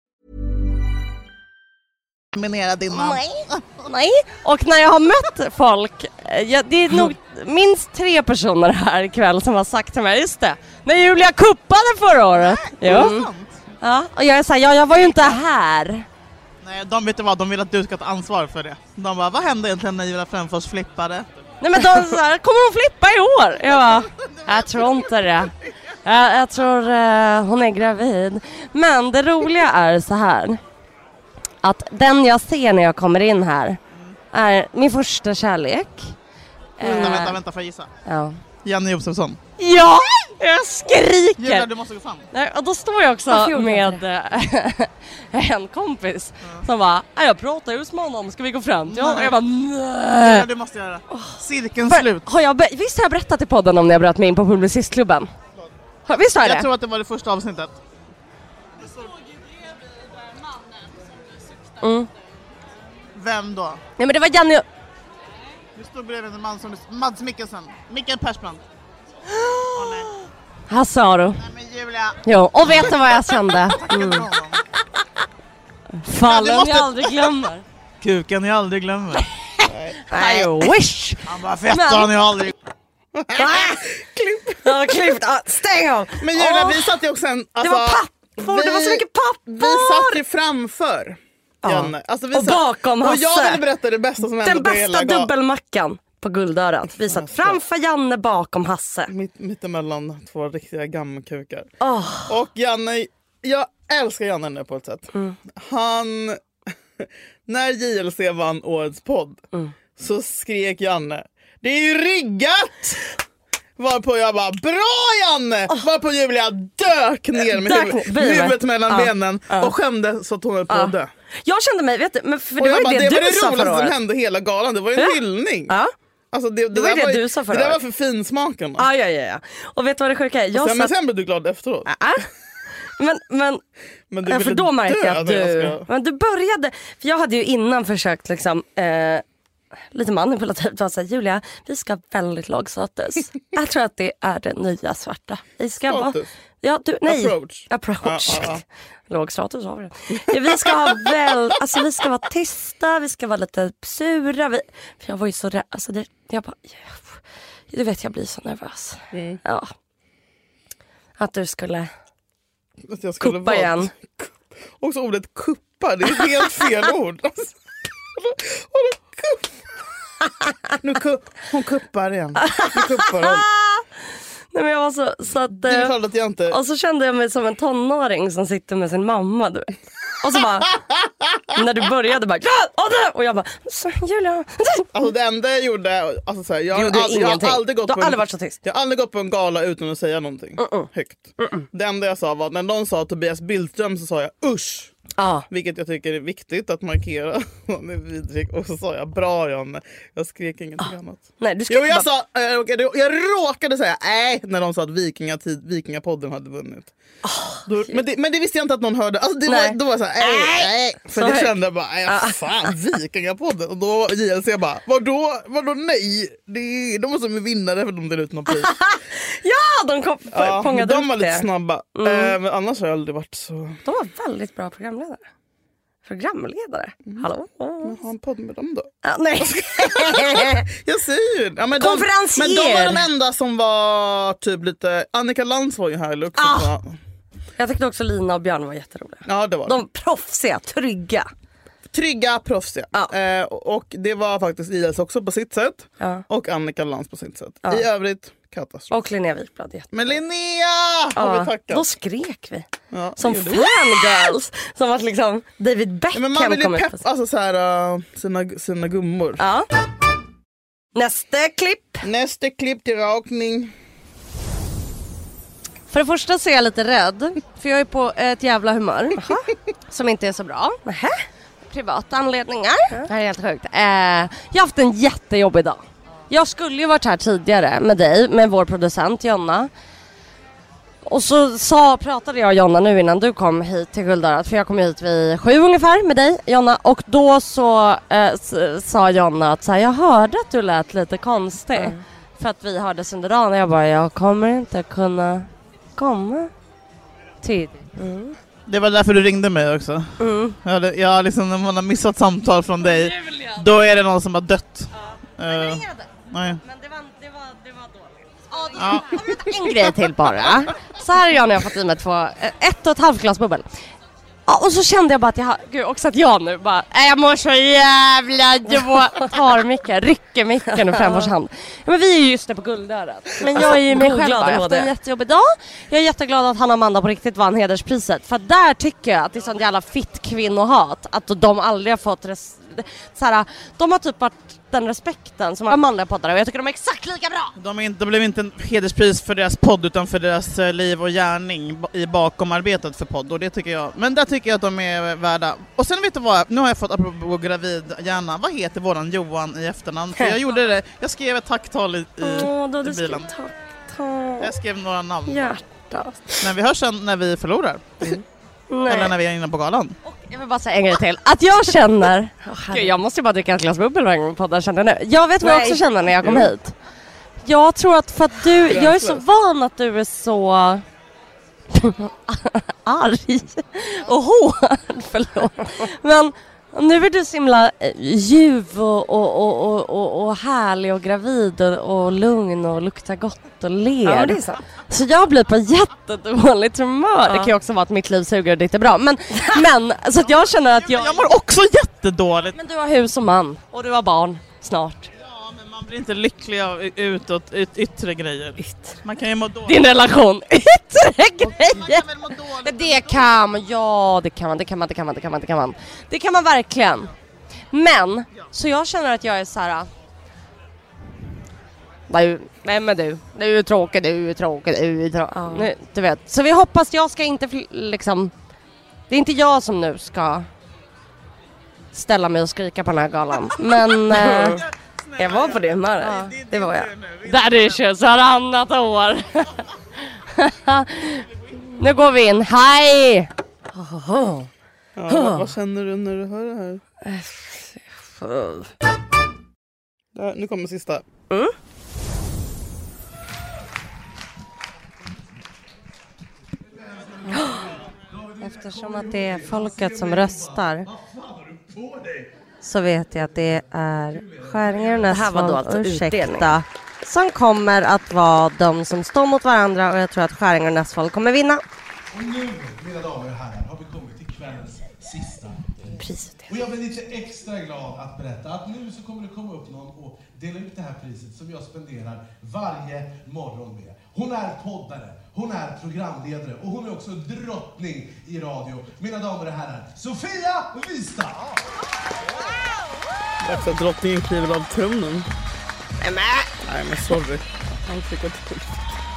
Nej. Nej. Och när jag har mött folk, ja, det är nog minst tre personer här ikväll som har sagt till mig, just det, när Julia kuppade förra året. Jo. Ja, och jag är så här, ja, jag var ju inte här. Nej, de vet vad, de vill att du ska ta ansvar för det. De bara, vad hände egentligen när Julia Fränfors flippade? Nej, men de så här, kommer hon flippa i år? Jag bara, jag tror inte det. Jag, jag tror uh, hon är gravid. Men det roliga är så här, att den jag ser när jag kommer in här är min första kärlek. Vänta, uh, vänta, vänta, får jag gissa? Ja. Janne Josefsson. Ja, jag skriker. Julia, du måste gå fram. Nej, och då står jag också jag med en kompis mm. som bara, jag pratar just med honom, ska vi gå fram till honom? Jag bara, nej. Ja, det måste jag göra. Cirkeln För, slut. Har jag be- visst har jag berättat i podden om när jag bröt mig in på Publicistklubben? Visst har jag det? Jag tror att det var det första avsnittet. Mm. Vem då? Nej, men det var Janne. Du stod bredvid en man som Mads Mikkelsen. Mikael Persbrandt. Oh, nej. Hasse Aro. Nej, men Julia. Jo, och vet du vad jag kände? Mm. Fallen måste... jag aldrig glömmer. Kuken jag aldrig glömmer. I wish. Han bara fett han jag aldrig. Klipp. Ja, klippt. Ah, stäng av. Men Julia, oh. vi satt ju också en... Alltså, det var pappor, vi, det var så mycket pappor. Vi satt ju framför. Janne. Alltså, vi och satt, bakom Hasse. Och jag ville berätta det bästa som hände Den på hela bästa dubbelmackan på Guldörat. Vi satt framför Janne, bakom Hasse. Mitt, mittemellan två riktiga gammelkukar. Oh. Och Janne, jag älskar Janne nu på ett sätt. Mm. Han, när J L C vann årets podd mm. så skrek Janne, det är ju riggat! Varpå jag bara, bra Janne! Oh. Varpå Julia dök ner med dök, huvud, huvudet mellan uh, benen uh. och skämde så att hon höll på uh. att dö. Jag kände mig, vet du, men för det och var ju bara, det, det du var det sa förra året. som hände hela galan, det var ju en ja. hyllning. Ja. Alltså det, det, det var det det var, du sa förra det där året. var för finsmaken. Ja, ja, ja, ja. Och vet du vad det sjuka är? Jag sen, satt... Men sen blev du glad efteråt. Ja. Men, men, men du för då märkte jag att du, jag men du började, för jag hade ju innan försökt liksom, eh, lite manipulativt var så här, Julia, vi ska ha väldigt låg status. Jag tror att det är det nya svarta. Vi ska vara, ja, du, nej. Approach. Approach. Ah, ah, ah. Låg status har vi det. Ja, vi ska ha väl, alltså vi ska vara tysta, vi ska vara lite sura. Vi, för jag var ju så rädd, alltså det, jag bara, du vet jag blir så nervös. Mm. Ja. Att du skulle, att jag skulle kuppa vara, igen. Också ordet kuppa, det är helt fel ord. Alltså, kupp. Nu ku, hon kuppar igen. Nu kuppar hon. Nej, men jag var så, så att, Det är klart att jag inte... Och så kände jag mig som en tonåring som sitter med sin mamma, du vet. Och så bara, när du började bara, och jag bara, Julia. Alltså det enda jag gjorde, alltså så här, jag, gjorde all, jag har aldrig gått du har på en, aldrig varit så tyst. Jag har aldrig gått på en gala utan att säga någonting Uh-uh. högt. Uh-uh. Det enda jag sa var, när någon sa Tobias Billström så sa jag usch. Ah. Vilket jag tycker är viktigt att markera. Och så sa jag bra Janne. Jag skrek ingenting ah. annat. Nej, du jo, jag, bara... sa, jag, jag råkade säga nej när de sa att Vikingatid, Vikingapodden hade vunnit. Oh, då, men, det, men det visste jag inte att någon hörde. Alltså, det var, då var jag såhär, nej, nej. För det kände jag bara, nej, fan, Vikingapodden. Och då var J L C bara, vadå, vadå nej? Det, de måste ju vinna det för de delar ut någon pris. Ja, de kom, ja, fångade de var upp lite det. snabba. Mm. Eh, men annars har jag aldrig varit så... De var väldigt bra programledare. Programledare? Mm. Hallå? Men ha en podd med dem då? Ah, nej. Jag säger ju. Ja, men konferencier. De, men de var de enda som var typ lite... Annika Lantz var ju här också. Ah. Jag tyckte också Lina och Björn var jätteroliga. Ja, det var de proffsiga, trygga. Trygga, proffsiga. Ja. Eh, och det var faktiskt I S också på sitt sätt. Ja. Och Annika Lantz på sitt sätt. Ja. I övrigt, katastrof. Och Linnea Wikblad. Men Linnea! Har vi tackat. Då skrek vi. Ja, som fangirls. Som att liksom David Beckham. Men man vill ju peppa alltså, så här, uh, sina, sina gummor. Ja. Nästa klipp. Nästa klipp till rakning. För det första så är jag lite rädd. För jag är på ett jävla humör. Som inte är så bra. Aha. Privata anledningar. Ja. Det här är helt sjukt. Eh, jag har haft en jättejobbig dag. Jag skulle ju varit här tidigare med dig, med vår producent Jonna. Och så sa, pratade jag och Jonna nu innan du kom hit till Guldörat. För jag kom hit vid sju ungefär med dig, Jonna. Och då så eh, s- sa Jonna att så här, jag hörde att du lät lite konstig. Mm. För att vi hördes under dagen. Och jag bara, jag kommer inte kunna komma tidigt. Mm. Det var därför du ringde mig också. Mm. Jag, jag liksom, när man har missat samtal från dig, då är det någon som har dött. Ja. Uh, nej, nej. Men det var, det var, det var dåligt. Ja, det, ja. En grej till bara. Så här är jag när jag har fått i mig två, ett och ett halvt glas bubbel. Ja, och så kände jag bara att jag har, gud, också att jag nu bara, jag mår så jävla dåligt. Tar micken, rycker micken och framförs hand. Ja, men vi är ju just nu på Guldörat. Men jag är ju mig själv bara, efter en jättejobbig dag. Jag är jätteglad att han och Amanda på riktigt vann hederspriset. För där tycker jag att det är sånt jävla fitt kvinnohat. Att de aldrig har fått res- så här, de har typ varit den respekten som manliga poddare, och jag tycker de är exakt lika bra. De, är inte, de blev inte en hederspris för deras podd utan för deras uh, liv och gärning i bakomarbetet för podd, och det tycker jag, men där tycker jag att de är värda. Och sen vet du vad, nu har jag fått, apropå gravid hjärna, vad heter våran Johan i efternamn? För jag gjorde det, jag skrev ett tacktal i, i, oh, då i bilen. Tacktal. Jag skrev några namn. Hjärta. Men vi hörs sen när vi förlorar. Mm. Eller när vi är inne på galan. Och jag vill bara säga en grej till. Att jag känner... Oh, Gud, jag måste ju bara dricka ett glas bubbel varje gång på podden, känner jag nu. Jag vet vad jag också känner när jag kom hit. Jag tror att för att du... Jag är så van att du är så... arg och hård. Förlåt. Men nu är du så himla ljuv och, och, och, och, och, och härlig och gravid och, och lugn och luktar gott och ler. Ja, det är så. Så jag blir på jättedåligt humör. Ja. Det kan ju också vara att mitt liv suger och det är bra. Men, men så att jag känner att jag... Jag mår också jättedåligt. Men du har hus och man. Och du har barn snart. Ja, men man blir inte lycklig av utåt, ut, yttre grejer. Yt. Man kan ju må dåligt. Din relation. Yttre grejer. Man kan väl må dåligt. Det kan man. Ja, det kan man. Det kan man. Det kan man. Det kan man. Det kan man. Det kan man verkligen. Men, så jag känner att jag är så här... Du, nej men du, du är tråkig, du är tråkig, du är tråkig. Ja. Nu, du vet. Så vi hoppas, jag ska inte liksom, det är inte jag som nu ska ställa mig och skrika på den här galan. Men eh, jag var på det humöret, ja, det var jag. Där är det varannat år. Nu går vi in, hej! Ja, vad, vad känner du när du hör det här? Där, nu kommer sista. Mm. Eftersom att det är folket som röstar så vet jag att det är Skäringer och Näsvold och Ursäkta som kommer att vara de som står mot varandra, och jag tror att Skäringer och Näsvold kommer vinna. Och nu, mina damer och herrar, har vi kommit till kvällens sista prisutdelning. Och jag blir lite extra glad att berätta att nu så kommer det komma upp någon och dela ut det här priset som jag spenderar varje morgon med. Hon är poddare, hon är programledare och hon är också drottning i radio. Mina damer och herrar, Sofia Wistam! Dags att drottningen kliver av tronen. Nej men sorry. Han fick ett till.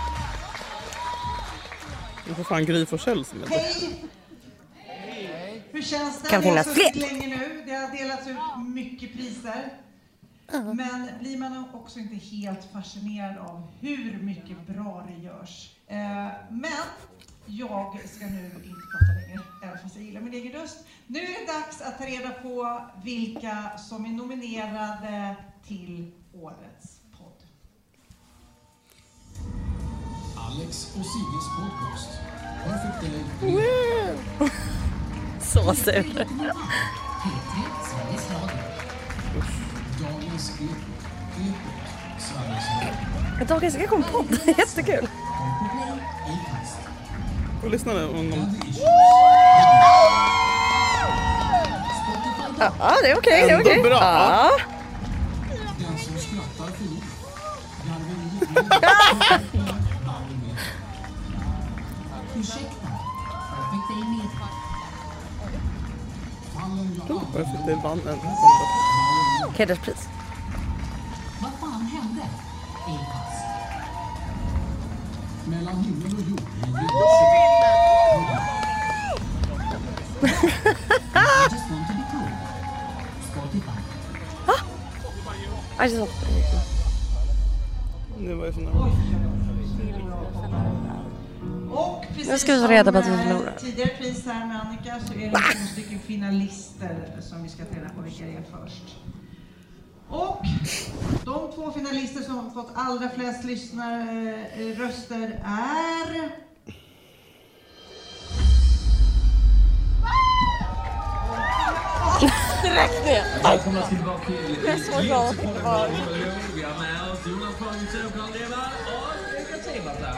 Det får fan Gry Forssell som är det. Hej! Hur känns det? Kan finnas det har suttit länge nu. Det har delats ut mycket priser. Uh-huh. Men blir man också inte helt fascinerad av hur mycket bra det görs. Eh, men jag ska nu inte prata längre, även fast jag gillar min egen röst. Nu är det dags att ta reda på vilka som är nominerade till årets podd. Alex och Sigges podcast. Perfect Day. Så sur. P tre, Sveriges Radio. Dagens Eko. Ekot, Sveriges Radio. Dagens Eko kom på. Det är jättekul. Och lyssna nu. Om de... Ja, det är okej. Det är okej. Bra. Ja. Den som skrattar för liv. Garveriet. Ursäkta. Perfect Day medfart. Jag fick det vann en. Hederspris. Vad fan hände? Elpass. Mellan himmel och jord. I just want to be cool. Spotify. I just want to be cool. Det var ju sån här. Och precis Jag ska ta reda på att vi som förlorar. tidigare pris här med Annika så är det två stycken finalister som vi ska ta reda på vilka det är först. Och de två finalister som har fått allra flest lyssnare eh, röster är... Direkt ner. Välkomna tillbaka till Jag är så glad att det var. Vi har med oss Jonas Pontus och Carl Leva och Lukas Eberta.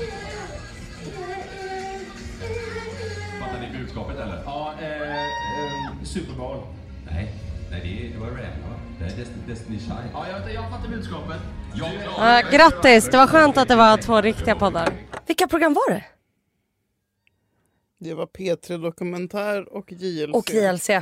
Fattar ni budskapet eller? Ja, eh, eh, Super Bowl. Nej, nej det, det var Rihanna va? Det är Destiny, Destiny Child. Ja, jag, jag fattar budskapet. Ja, grattis, det var skönt att det var två riktiga poddar. Vilka program var det? Det var P tre Dokumentär och J L C. Och J L C.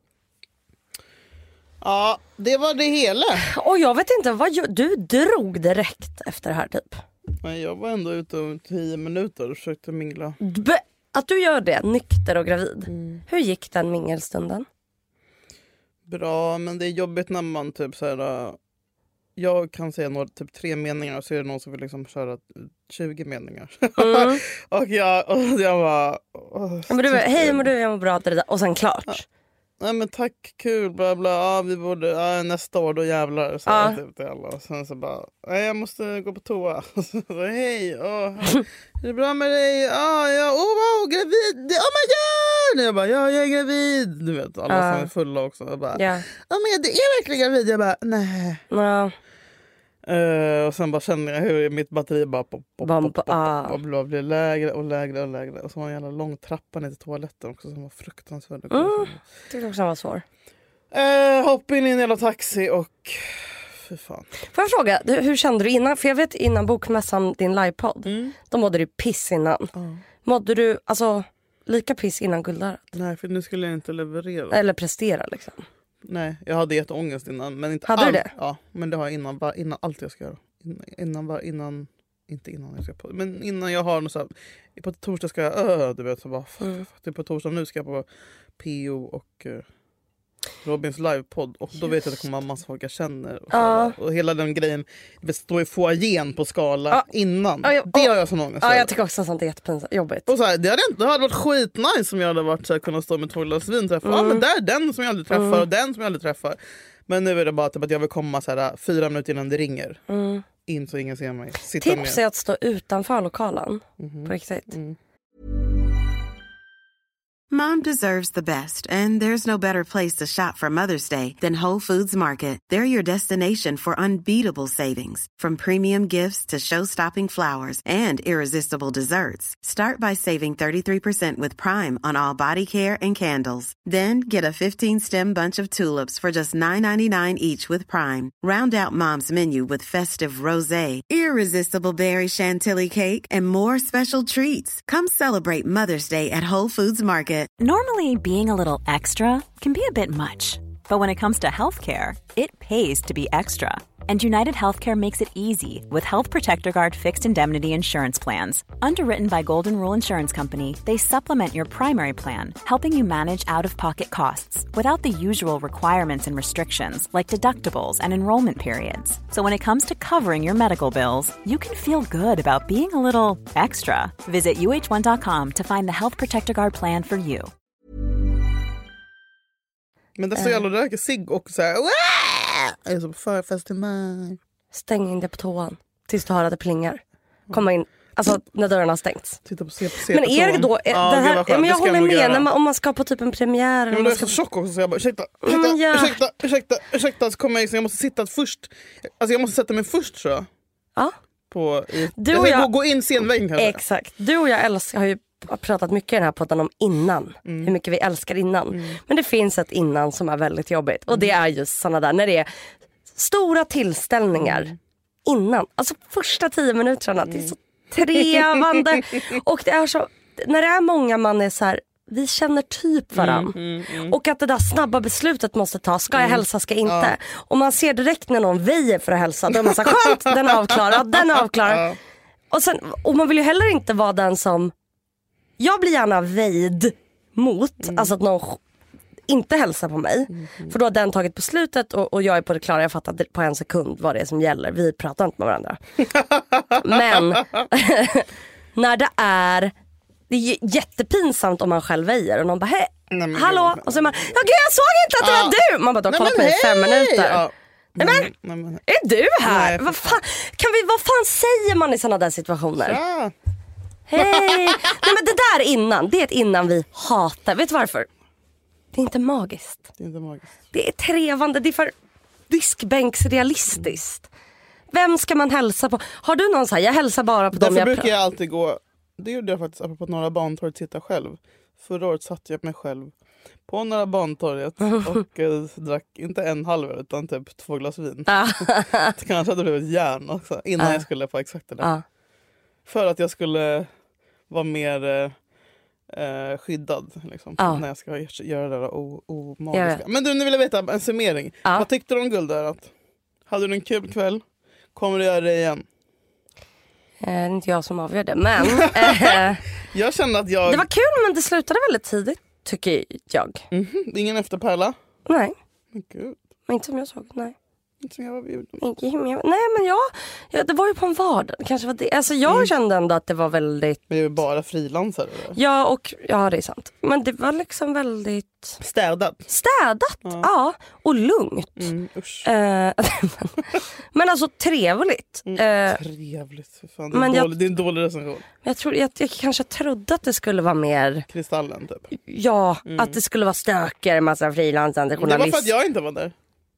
Ja, det var det hela. Och jag vet inte, vad gör, du drog direkt efter det här typ. Men jag var ändå ute om tio minuter och försökte mingla. Be- att du gör det, nykter och gravid. Mm. Hur gick den mingelstunden? Bra, men det är jobbigt när man typ så här. Uh, jag kan säga några, typ tre meningar och så är det någon som vill liksom köra tjugo meningar. Mm. och jag, och jag bara... Uh, men du, hej men du, jag mår bra till det där. Och sen klart. Ja. Nej men tack, kul, bla bla, ja, vi borde, ja, nästa år då jävlar, så ja. Typ till alla. Och sen så bara, nej jag måste gå på toa. Så, hej, åh, är det bra med dig? Ja, ja, åh wow, gravid, oh my god! Jag bara, ja jag är gravid. Du vet, alla uh. som är fulla också. Jag bara, ja oh, men det är verkligen gravid. Jag bara, nej. Ja. Uh, och sen bara känner jag hur mitt batteri bara pop, pop, pop, pop, pop, och blir, blir lägre och lägre och lägre. Och så var en jävla lång trappa ner till toaletten också som var fruktansvärd. Mm, tyckte också den var svår. Uh, hopp in i en jävla taxi och fy fan. Får jag fråga, hur kände du innan? För jag vet innan bokmässan, din livepodd, mm. då mådde du piss innan. Mm. Mådde du alltså lika piss innan Guldörat? Nej, för nu skulle jag inte leverera. Eller prestera liksom. Nej, jag hade jätteångest innan. Men inte hade all... du det? Ja, men det har jag innan, innan allt jag ska göra. Innan, innan, innan inte innan jag ska på, men innan jag har något så här, på torsdag ska jag, öh, du vet, så bara, mm. typ på torsdag nu ska jag på P O och uh, Robins livepodd och då vet jag att det kommer en massa folk jag känner och, ja. och hela den grejen står i foajén på Skala ja. innan. Ja, ja. Det har jag så många. Ja, jag tycker också att sånt är jättepinsamt, jobbigt. Och så här, det hade inte det hade varit skitnice som jag hade varit så här, kunnat stå med två glas vin träffa. Mm. Ja, men där är den som jag aldrig träffar mm. och den som jag aldrig träffar. Men nu är det bara typ att jag vill komma så här fyra minuter innan det ringer. Mm. In så ingen ser mig. Sitta Tips med. Är att stå utanför lokalen. Mm-hmm. På riktigt. Mm. Mom deserves the best, and there's no better place to shop for Mother's Day than Whole Foods Market. They're your destination for unbeatable savings, from premium gifts to show-stopping flowers and irresistible desserts. Start by saving thirty-three percent with Prime on all body care and candles. Then get a fifteen-stem bunch of tulips for just nine ninety-nine each with Prime. Round out Mom's menu with festive rosé, irresistible berry chantilly cake, and more special treats. Come celebrate Mother's Day at Whole Foods Market. Normally, being a little extra can be a bit much. But when it comes to healthcare, it pays to be extra. And United Healthcare makes it easy with Health Protector Guard fixed indemnity insurance plans. Underwritten by Golden Rule Insurance Company, they supplement your primary plan, helping you manage out-of-pocket costs without the usual requirements and restrictions like deductibles and enrollment periods. So when it comes to covering your medical bills, you can feel good about being a little extra. Visit U H one dot com to find the Health Protector Guard plan for you. Men det står ju alla och röker cigg och så här. Jag är så på förfest i maj. Stäng in det på toan tills du hör att det plingar. Komma in, alltså när dörren har stängts. Titta på C P C. Men är det då, ja, det här, ja, men jag håller med när man, om man ska på typ en premiär. Ja, men då är jag så tjock också så jag bara, ursäkta, ursäkta, mm, ja. ursäkta, ursäkta, ursäkta, så kommer jag, så jag måste sitta först. Alltså jag måste sätta mig först tror jag. Ja. På, i, du och jag, gå, gå in scenväggen kanske. Exakt, du och jag älskar, har ju pratat mycket i den här podden om innan. Mm. Hur mycket vi älskar innan. Mm. Men det finns ett innan som är väldigt jobbigt. Och det är just sådana där, när det är stora tillställningar mm. innan. Alltså första tio minuterna, mm. det är så trevande. Och det är så, när det är många man är så här, vi känner typ varann. Mm, mm, mm. Och att det där snabba beslutet måste ta. Ska jag hälsa, ska jag inte? Ja. Och man ser direkt när någon väjer för att hälsa. Då är man så här, skönt, den är avklarad, den är avklarad. Ja. Och, sen, och man vill ju heller inte vara den som, jag blir gärna väjd mot, mm. alltså att någon inte hälsar på mig. Mm. För då har den tagit beslutet och, och jag är på det klara. Jag fattar på en sekund vad det är som gäller. Vi pratar inte med varandra. Men när det är, det är jättepinsamt om man själv väjer och någon bara, hej, nej, hallå. Och så är man, ja gud jag såg inte att det ja. var du. Man bara, du har kollat på mig i fem minuter. Ja. Nej, men, nej, men, är du här? Nej, vad, fan, kan vi, vad fan säger man i sådana där situationer? Ja. Hej. Nej men det där innan, det är ett innan vi hatar. Vet du varför? Det är inte magiskt. Det är inte magiskt. Det är trevande, det är för diskbänksrealistiskt. Vem ska man hälsa på? Har du någon så här, jag hälsar bara på dem jag brukar jag alltid gå, det gjorde jag faktiskt apropå Norra Bantorget, sitta själv. Förra året satt jag mig själv på Norra Bantorget och eh, drack inte en halv utan typ två glas vin. Det kanske hade blivit järn också innan jag skulle på exakt det där. För att jag skulle vara mer eh, skyddad liksom, ja. när jag ska göra det där omagiska. Ja. Men du, nu vill jag veta en summering. Ja. Vad tyckte du om Guldörat? Hade du en kul kväll? Kommer du göra det igen? Eh, det är inte jag som avgör det, men eh, jag kände att jag... Det var kul, men det slutade väldigt tidigt, tycker jag. Mm-hmm. Ingen efterpärla? Nej. Men gud. Men inte som jag såg, nej. Inte som jag var bjuden. Nej, men jag, ja, det var ju på en vardag. Kanske var det. Alltså jag mm. kände ändå att det var väldigt... Men det är bara frilansare. Eller? Ja, och ja, det är sant. Men det var liksom väldigt... Städat. Städat, ja. ja och lugnt. Mm, usch. Eh, men alltså trevligt. Mm, eh, trevligt. Fan, det, är men dålig, jag, det är en dålig recension. Jag, tror, jag, jag kanske trodde att det skulle vara mer... Kristallen typ. Ja, mm. att det skulle vara stökigare, massa frilansande journalister. Det var för att jag inte var där.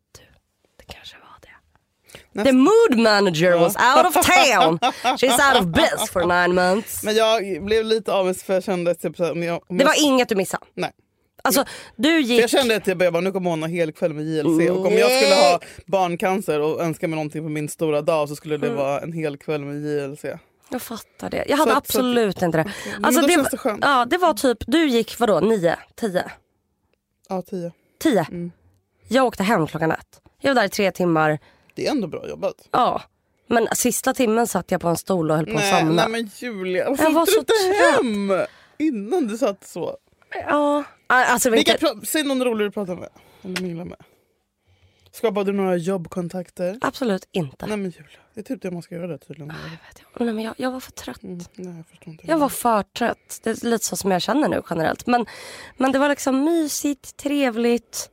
Kanske var det. Nästa. The mood manager ja. was out of town. She's out of biz for nine months. Men jag blev lite avis för jag kände typ så här, om jag, om det var jag... inget du missade. Nej. Alltså du gick. Jag kände att jag bara, nu kommer hon ha hel kväll med J L C. Och om jag skulle ha barncancer och önska mig någonting på min stora dag, så skulle det mm. vara en hel kväll med J L C. Jag fattar det. Jag hade så, absolut så, inte det. Okay. Alltså det, det, det skönt. Ja, det var typ, du gick vadå, nio, tio? Ja, tio. Tio? Mm. Jag åkte hem klockan ett. Jag var där i tre timmar. Det är ändå bra jobbat. Ja, men sista timmen satt jag på en stol och höll på nej, att somna. Nej men Julia, varför var du inte hem innan du satt så? Ja, alltså Vilka inte... pra- säg någon rolig du pratar med eller mingla med. Skapade du några jobbkontakter? Absolut inte. Nej men Julia, det är typ det man ska göra tydligen. Jag vet jag. Nej, men jag, jag var för trött. Mm, nej, jag förstår inte. Jag var för trött. Det är lite så som jag känner nu generellt. Men, men det var liksom mysigt, trevligt.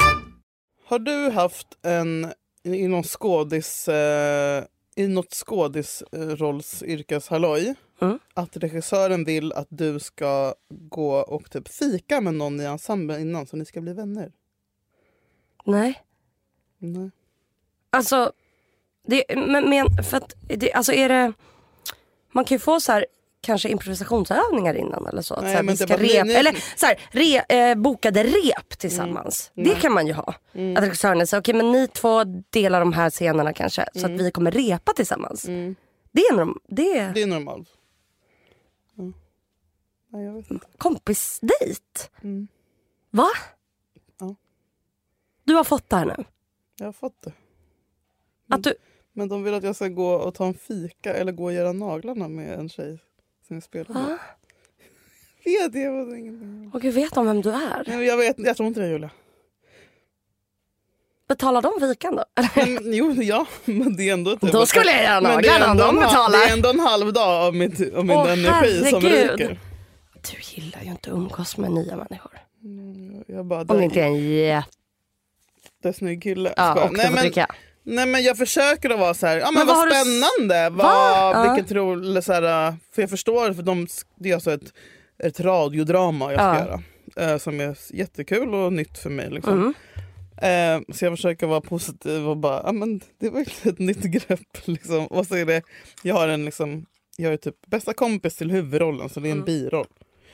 Har du haft en i någon skådis eh, i något skådisrollsyrkeshalloj Mm. att regissören vill att du ska gå och typ fika med någon i ensemble innan så ni ska bli vänner? Nej. Nej. Alltså, det, men, men för att, det, alltså är det, man kan ju få så här kanske improvisationsövningar innan eller så. Att, Nej, så här, men vi ska bara, rep, ni, ni, eller så här, re, eh, bokade rep tillsammans. Mm. Det kan man ju ha. Mm. Att regissören säger, okej okay, men ni två delar de här scenerna kanske. Mm. Så att vi kommer repa tillsammans. Mm. Det är norm- det är... Det är normalt. Mm. Nej, jag vet inte. Kompisdejt? Mm. Va? Ja. Du har fått det här nu? Jag har fått det. Men, att du... men de vill att jag ska gå och ta en fika eller gå och göra naglarna med en tjej som jag spelar med. Ah. Vet jag vet ingenting. Och gud, vet de vem du är? Nej, jag vet, jag tror inte det, Julia. Betalar de fikan då? Men, jo, ja, men det är ändå... Typ, då skulle jag göra naglarna om de betalar. Det är ändå en halv dag av, mitt, av min Åh, energi herregud. som ryker. Du gillar ju inte att umgås med nya människor. Mm, jag bara, om det inte är en jättesnygg kille. Ja, och nej, men, dricka. nej men jag försöker att vara så här, ja men, men vad vad spännande. Du... Vad, Va? vilket tro, eller så här, för jag förstår, för de, det är alltså ett, ett radiodrama jag ska ja. göra. Eh, som är jättekul och nytt för mig liksom. Mm. Eh, så jag försöker vara positiv och bara, ja men det var ett nytt grepp liksom. Och så är det, jag har en liksom, jag är typ bästa kompis till huvudrollen så det är en mm. biroll.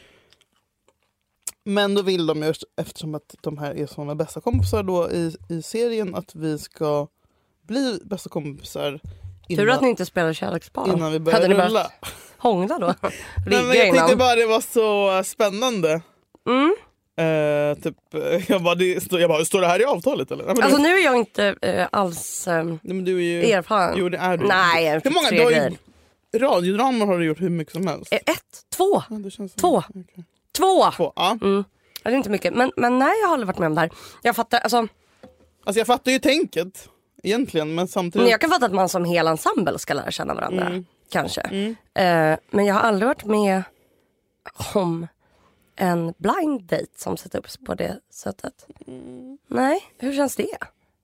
Men då vill de ju, eftersom att de här är såna bästa kompisar då i, i serien, att vi ska bli bästa kompisar innan, tur att ni inte spelar kärlekspar innan vi börjar hade ni rulla. Hångla då? Nej, men jag innan. tyckte bara det var så spännande. Mm. Uh, typ, jag bara, det, jag bara, står det här i avtalet eller? Nej, alltså det... nu är jag inte uh, alls uh, Nej, men du är ju... erfaren. Jo, det är du. Nej, jag hur många du har ju... radiodramer har du gjort hur mycket som helst? Ett, två. Ja, det känns två. Okay. Två. Två, ja. Mm. Det är inte mycket, men, men nej, jag har aldrig varit med om det här. Jag fattar, alltså... Alltså jag fattar ju tänket egentligen, men samtidigt... Men jag kan fatta att man som hel ensemble ska lära känna varandra, mm. kanske. Mm. Uh, men jag har aldrig varit med om en blind date som sätter upp på det sättet. Mm. Nej, hur känns det?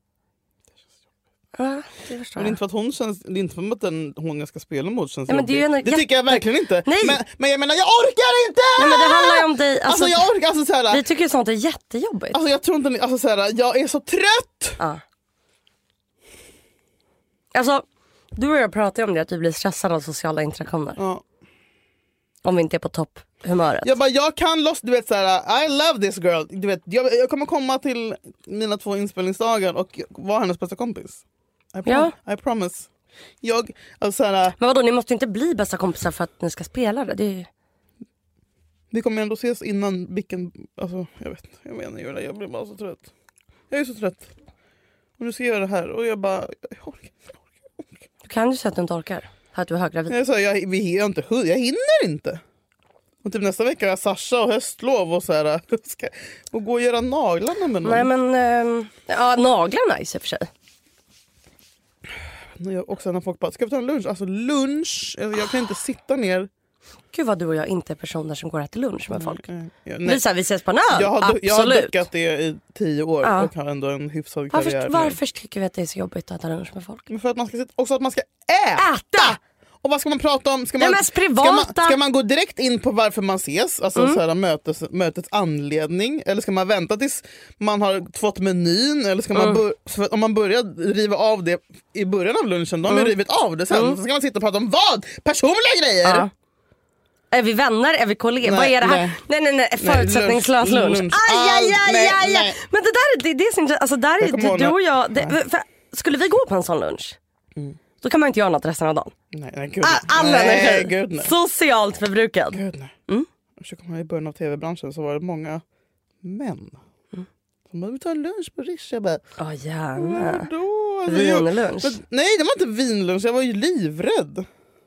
Ja, det förstår men det är jag. inte för att hon känns, det är inte för att den hon jag ska spela mot känns ja, men det, är det tycker jag verkligen inte. Nej. Men, men jag menar, jag orkar inte! Nej, men det handlar ju om dig. Alltså, alltså jag orkar, alltså såhär. Vi tycker ju sånt är jättejobbigt. Alltså jag tror inte, alltså såhär, jag är så trött! Ja. Alltså, du och jag pratar ju om det, att du blir stressad av sociala interaktioner. Ja. Om vi inte är på topphumöret. Jag bara, jag kan loss, du vet såhär, I love this girl. Du vet, jag, jag kommer komma till mina två inspelningsdagar och vara hennes bästa kompis. I, prom- ja. I promise. Jag, alltså såhär, men vadå, ni måste inte bli bästa kompisar för att ni ska spela det? Det är ju... Vi kommer ändå ses innan vilken, alltså jag vet jag menar Julia, jag blir bara så trött. Jag är så trött. Och nu ska jag göra det här och jag bara, jag orkar, jag orkar, jag orkar. Du kan ju säga att du inte orkar. För att du är höggravid. Jag, sa, jag, vi, jag, inte, jag hinner inte. Och typ nästa vecka har jag Sasha och höstlov och så här, ska, och gå och göra naglarna med någon. Nej men, äh, ja naglarna är nice i och för sig. Och sen när folk bara, ska vi ta en lunch? Alltså lunch, jag kan inte sitta ner. Gud vad du och jag inte är personer som går och äter lunch med folk. Nej, nej. Vi, så här, vi ses på en öl, jag har, absolut. Jag har duckat det i tio år ja. och har ändå en hyfsad varför, karriär. Varför tycker vi att det är så jobbigt att äta lunch med folk? Men för att man ska, också att man ska äta! Äta! Och vad ska man prata om? Ska det man, mest privata. Ska man, ska man gå direkt in på varför man ses? Alltså mm. så här, mötes, mötets anledning? Eller ska man vänta tills man har fått menyn? Eller ska man mm. bör, för om man börjar riva av det i början av lunchen, då har mm. man rivit av det sen. Mm. Så ska man sitta och prata om vad? Personliga grejer! Ja. Är vi vänner? Är vi kollegor? Nej, vad är det här? Nej, nej, nej. nej. Förutsättningslös lunch. lunch. lunch. Aj, aj, aj, nej, aj, aj. Men det där det, det är så, alltså där är det, du och jag. Det, för, skulle vi gå på en sån lunch? Mm. Då kan man inte göra något resten av dagen. Nej, nej, gud, All nej, energi. Gud, nej. Socialt förbrukad. Gud, nej. Mm. Jag kommer i början av tv-branschen så var det många män. Mm. Som bara, vi tar en lunch på Rish. Jag bara, åh oh, gärna. Alltså, vinlunch. Jag, nej, det var inte vinlunch. Jag var ju livrädd.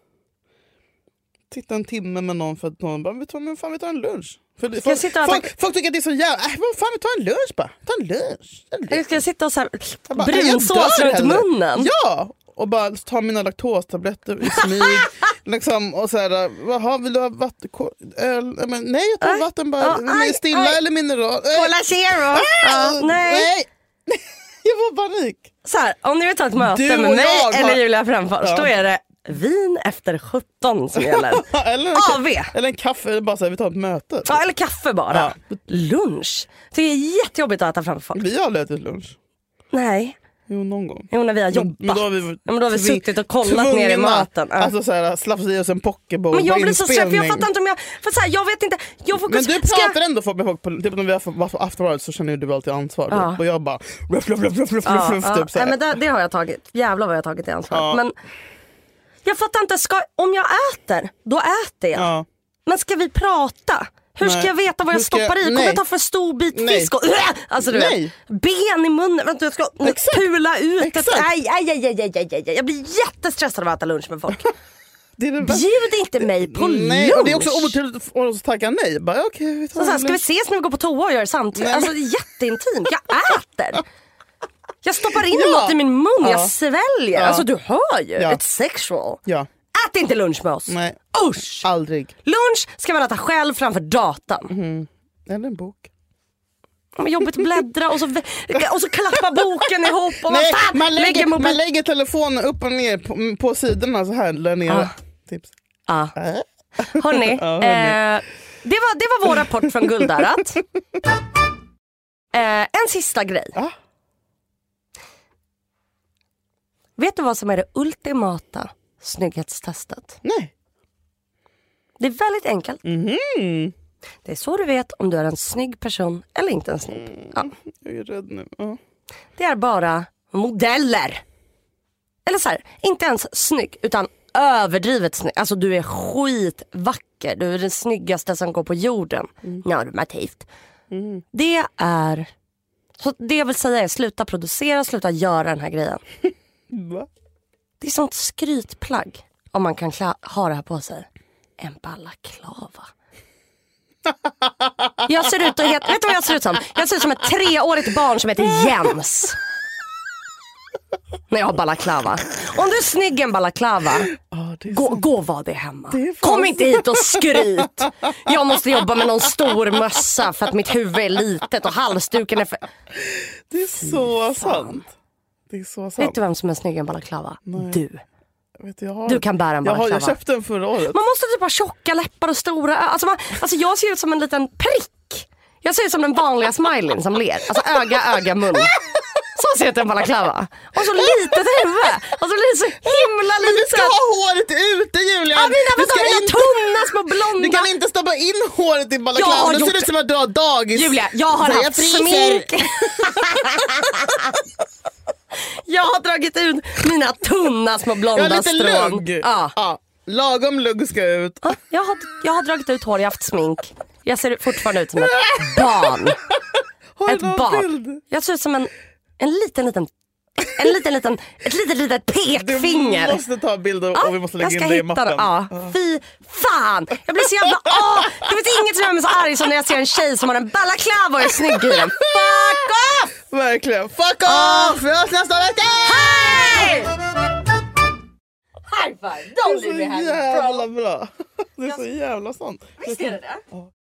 Titta en timme med någon för att någon bara, vi tar, men fan vi tar en lunch. För det, folk, sitta folk, folk, folk tycker att det är så jävla, äh, vad fan vi tar en lunch bara. Ta en lunch. Ta en lunch. Jag ska sitta och så här bara, brunsås runt munnen. Ja, och bara ta mina laktostabletter i smyg. liksom, och så här, vad vill du ha vatten? Öl? Men, nej, jag tar aj, vatten bara. Aj, aj, stilla aj. Eller mineral. Cola Zero. Ah, ja, nej. nej. Jag får panik. Så här, om ni vill ta ett möte med mig har... eller Julia Fränfors, ja. Då är det vin efter sjutton som gäller. eller, en A V. eller en kaffe, eller bara så här, vi tar ett möte. Ja, eller kaffe bara. Ja. Lunch. Det är jättejobbigt att äta framför folk. Vi har aldrig ätit lunch. Nej. Jo, någon gång. Jo, när vi har jobbat. Men, men då har vi, ja, men då har vi tving, suttit och kollat tvungna, ner i maten. Ja. Alltså såhär, slafsa i oss en pokeball. Men jag blir så stressad, jag fattar inte om jag... För så här, jag vet inte... Jag får, men du ska... pratar ändå för folk, typ när vi har varit på Aftonbladet så känner du alltid ansvar. Ja. Och jag bara... Ruff, ruff, ruff, ruff, ruff, ja, ruff, ja. Typ, så här. Ja, men det, det har jag tagit. Jävlar vad jag har tagit i ansvar. Ja. Men jag fattar inte, ska, om jag äter, då äter jag. Ja. Men ska vi prata? Hur ska nej. jag veta vad jag stoppar jag, i? Kommer nej. jag ta för stor bit nej. fisk? Och, äh, alltså, du vet, ben i munnen. Vänta, jag ska Exakt. pula ut. Ett, aj, aj, aj, aj, aj, aj, aj. Jag blir jättestressad av att äta lunch med folk. Det är det Bjud inte mig på nej, lunch. Och det är också otrevligt att tacka nej. Bara, okay, vi så så här, ska vi ses när vi går på toa och gör sant? Nej, alltså, det är jätteintimt. Jag äter. Jag stoppar in ja. något i min mun. Ja. Jag sväljer. Ja. Alltså du hör ju. Ja. It's sexual. Ja. Ät inte lunch med oss. Nej. Usch. Aldrig. Lunch ska man äta själv framför datan. Mm. Eller en bok. Men jobbigt att bläddra och så, och så klappa boken ihop. Och nej, fan, man, lägger, lägger man lägger telefonen upp och ner på, på sidorna så här där nere. Ah. Tips. Ah. Äh. Hörrni, ja, hörni. Eh, det, var, det var vår rapport från Guldörat. eh, en sista grej. Ah. Vet du vad som är det ultimata snygghetstestet? Nej. Det är väldigt enkelt. Mm-hmm. Det är så du vet om du är en snygg person eller inte en snygg. Mm, ja. Jag är rädd nu. Ja. Det är bara modeller. Eller så här, inte ens snygg utan överdrivet snygg. Alltså du är skitvacker. Du är den snyggaste som går på jorden. Mm. Normativt. Mm. Det är... Så det jag vill säga är sluta producera, sluta göra den här grejen. Va? Det är sånt skrytplagg om man kan kla- ha det här på sig. En balaklava. Jag ser ut att het- vet du vad jag ser ut som? Jag ser ut som ett treårigt barn som heter Jens. När jag har balaklava. Om du är snygg en balaklava, oh, gå, gå var det hemma. Det Kom inte hit och skryt. Jag måste jobba med någon stor mössa för att mitt huvud är litet och halsduken är för... Det är så sant. Det är så sant. Vet du vem som är snygg en balaklava? Nej. Du. Vet, jag har, du kan bära en balaklava. Jag, har, jag köpte den förra året. Man måste typ ha tjocka läppar och stora... Alltså, man, alltså jag ser ut som en liten prick. Jag ser ut som den vanliga smileyn som ler. Alltså öga, öga, mun. Så ser ut en balaklava. Och så litet huvud. Och så lite så himla litet. Men du ska ha håret ute, Julia. Ja, mina, du ska mina inte... tunna små blonda. Du kan inte stoppa in håret i balaklava. Det gjort... ser ut som att du har dagis. Julia, jag har så haft smink. Jag har dragit ut mina tunna små blonda strån. Jag har lite lugg. Ja. Ja. Lagom lugg ska ut. Ja, jag, har, jag har dragit ut hår, jag har haft smink. Jag ser fortfarande ut som ett barn. Har ett barn. Bild? Jag ser ut som en, en liten, liten... En liten, liten, ett litet, litet pekfinger. Du måste ta bilder och ja, vi måste lägga in det i mappen. Ja, fy fan. Jag blir så jävla... Åh, det finns inget som gör mig så arg som när jag ser en tjej som har en balaklava och är snygg i den. Fuck off! Verkligen. Fuck off! Vi hörs nästa vecka! Hej! High five! Don't leave me hanging, bro. Det är så jävla bra. Det är så jävla sant. Visst är det det?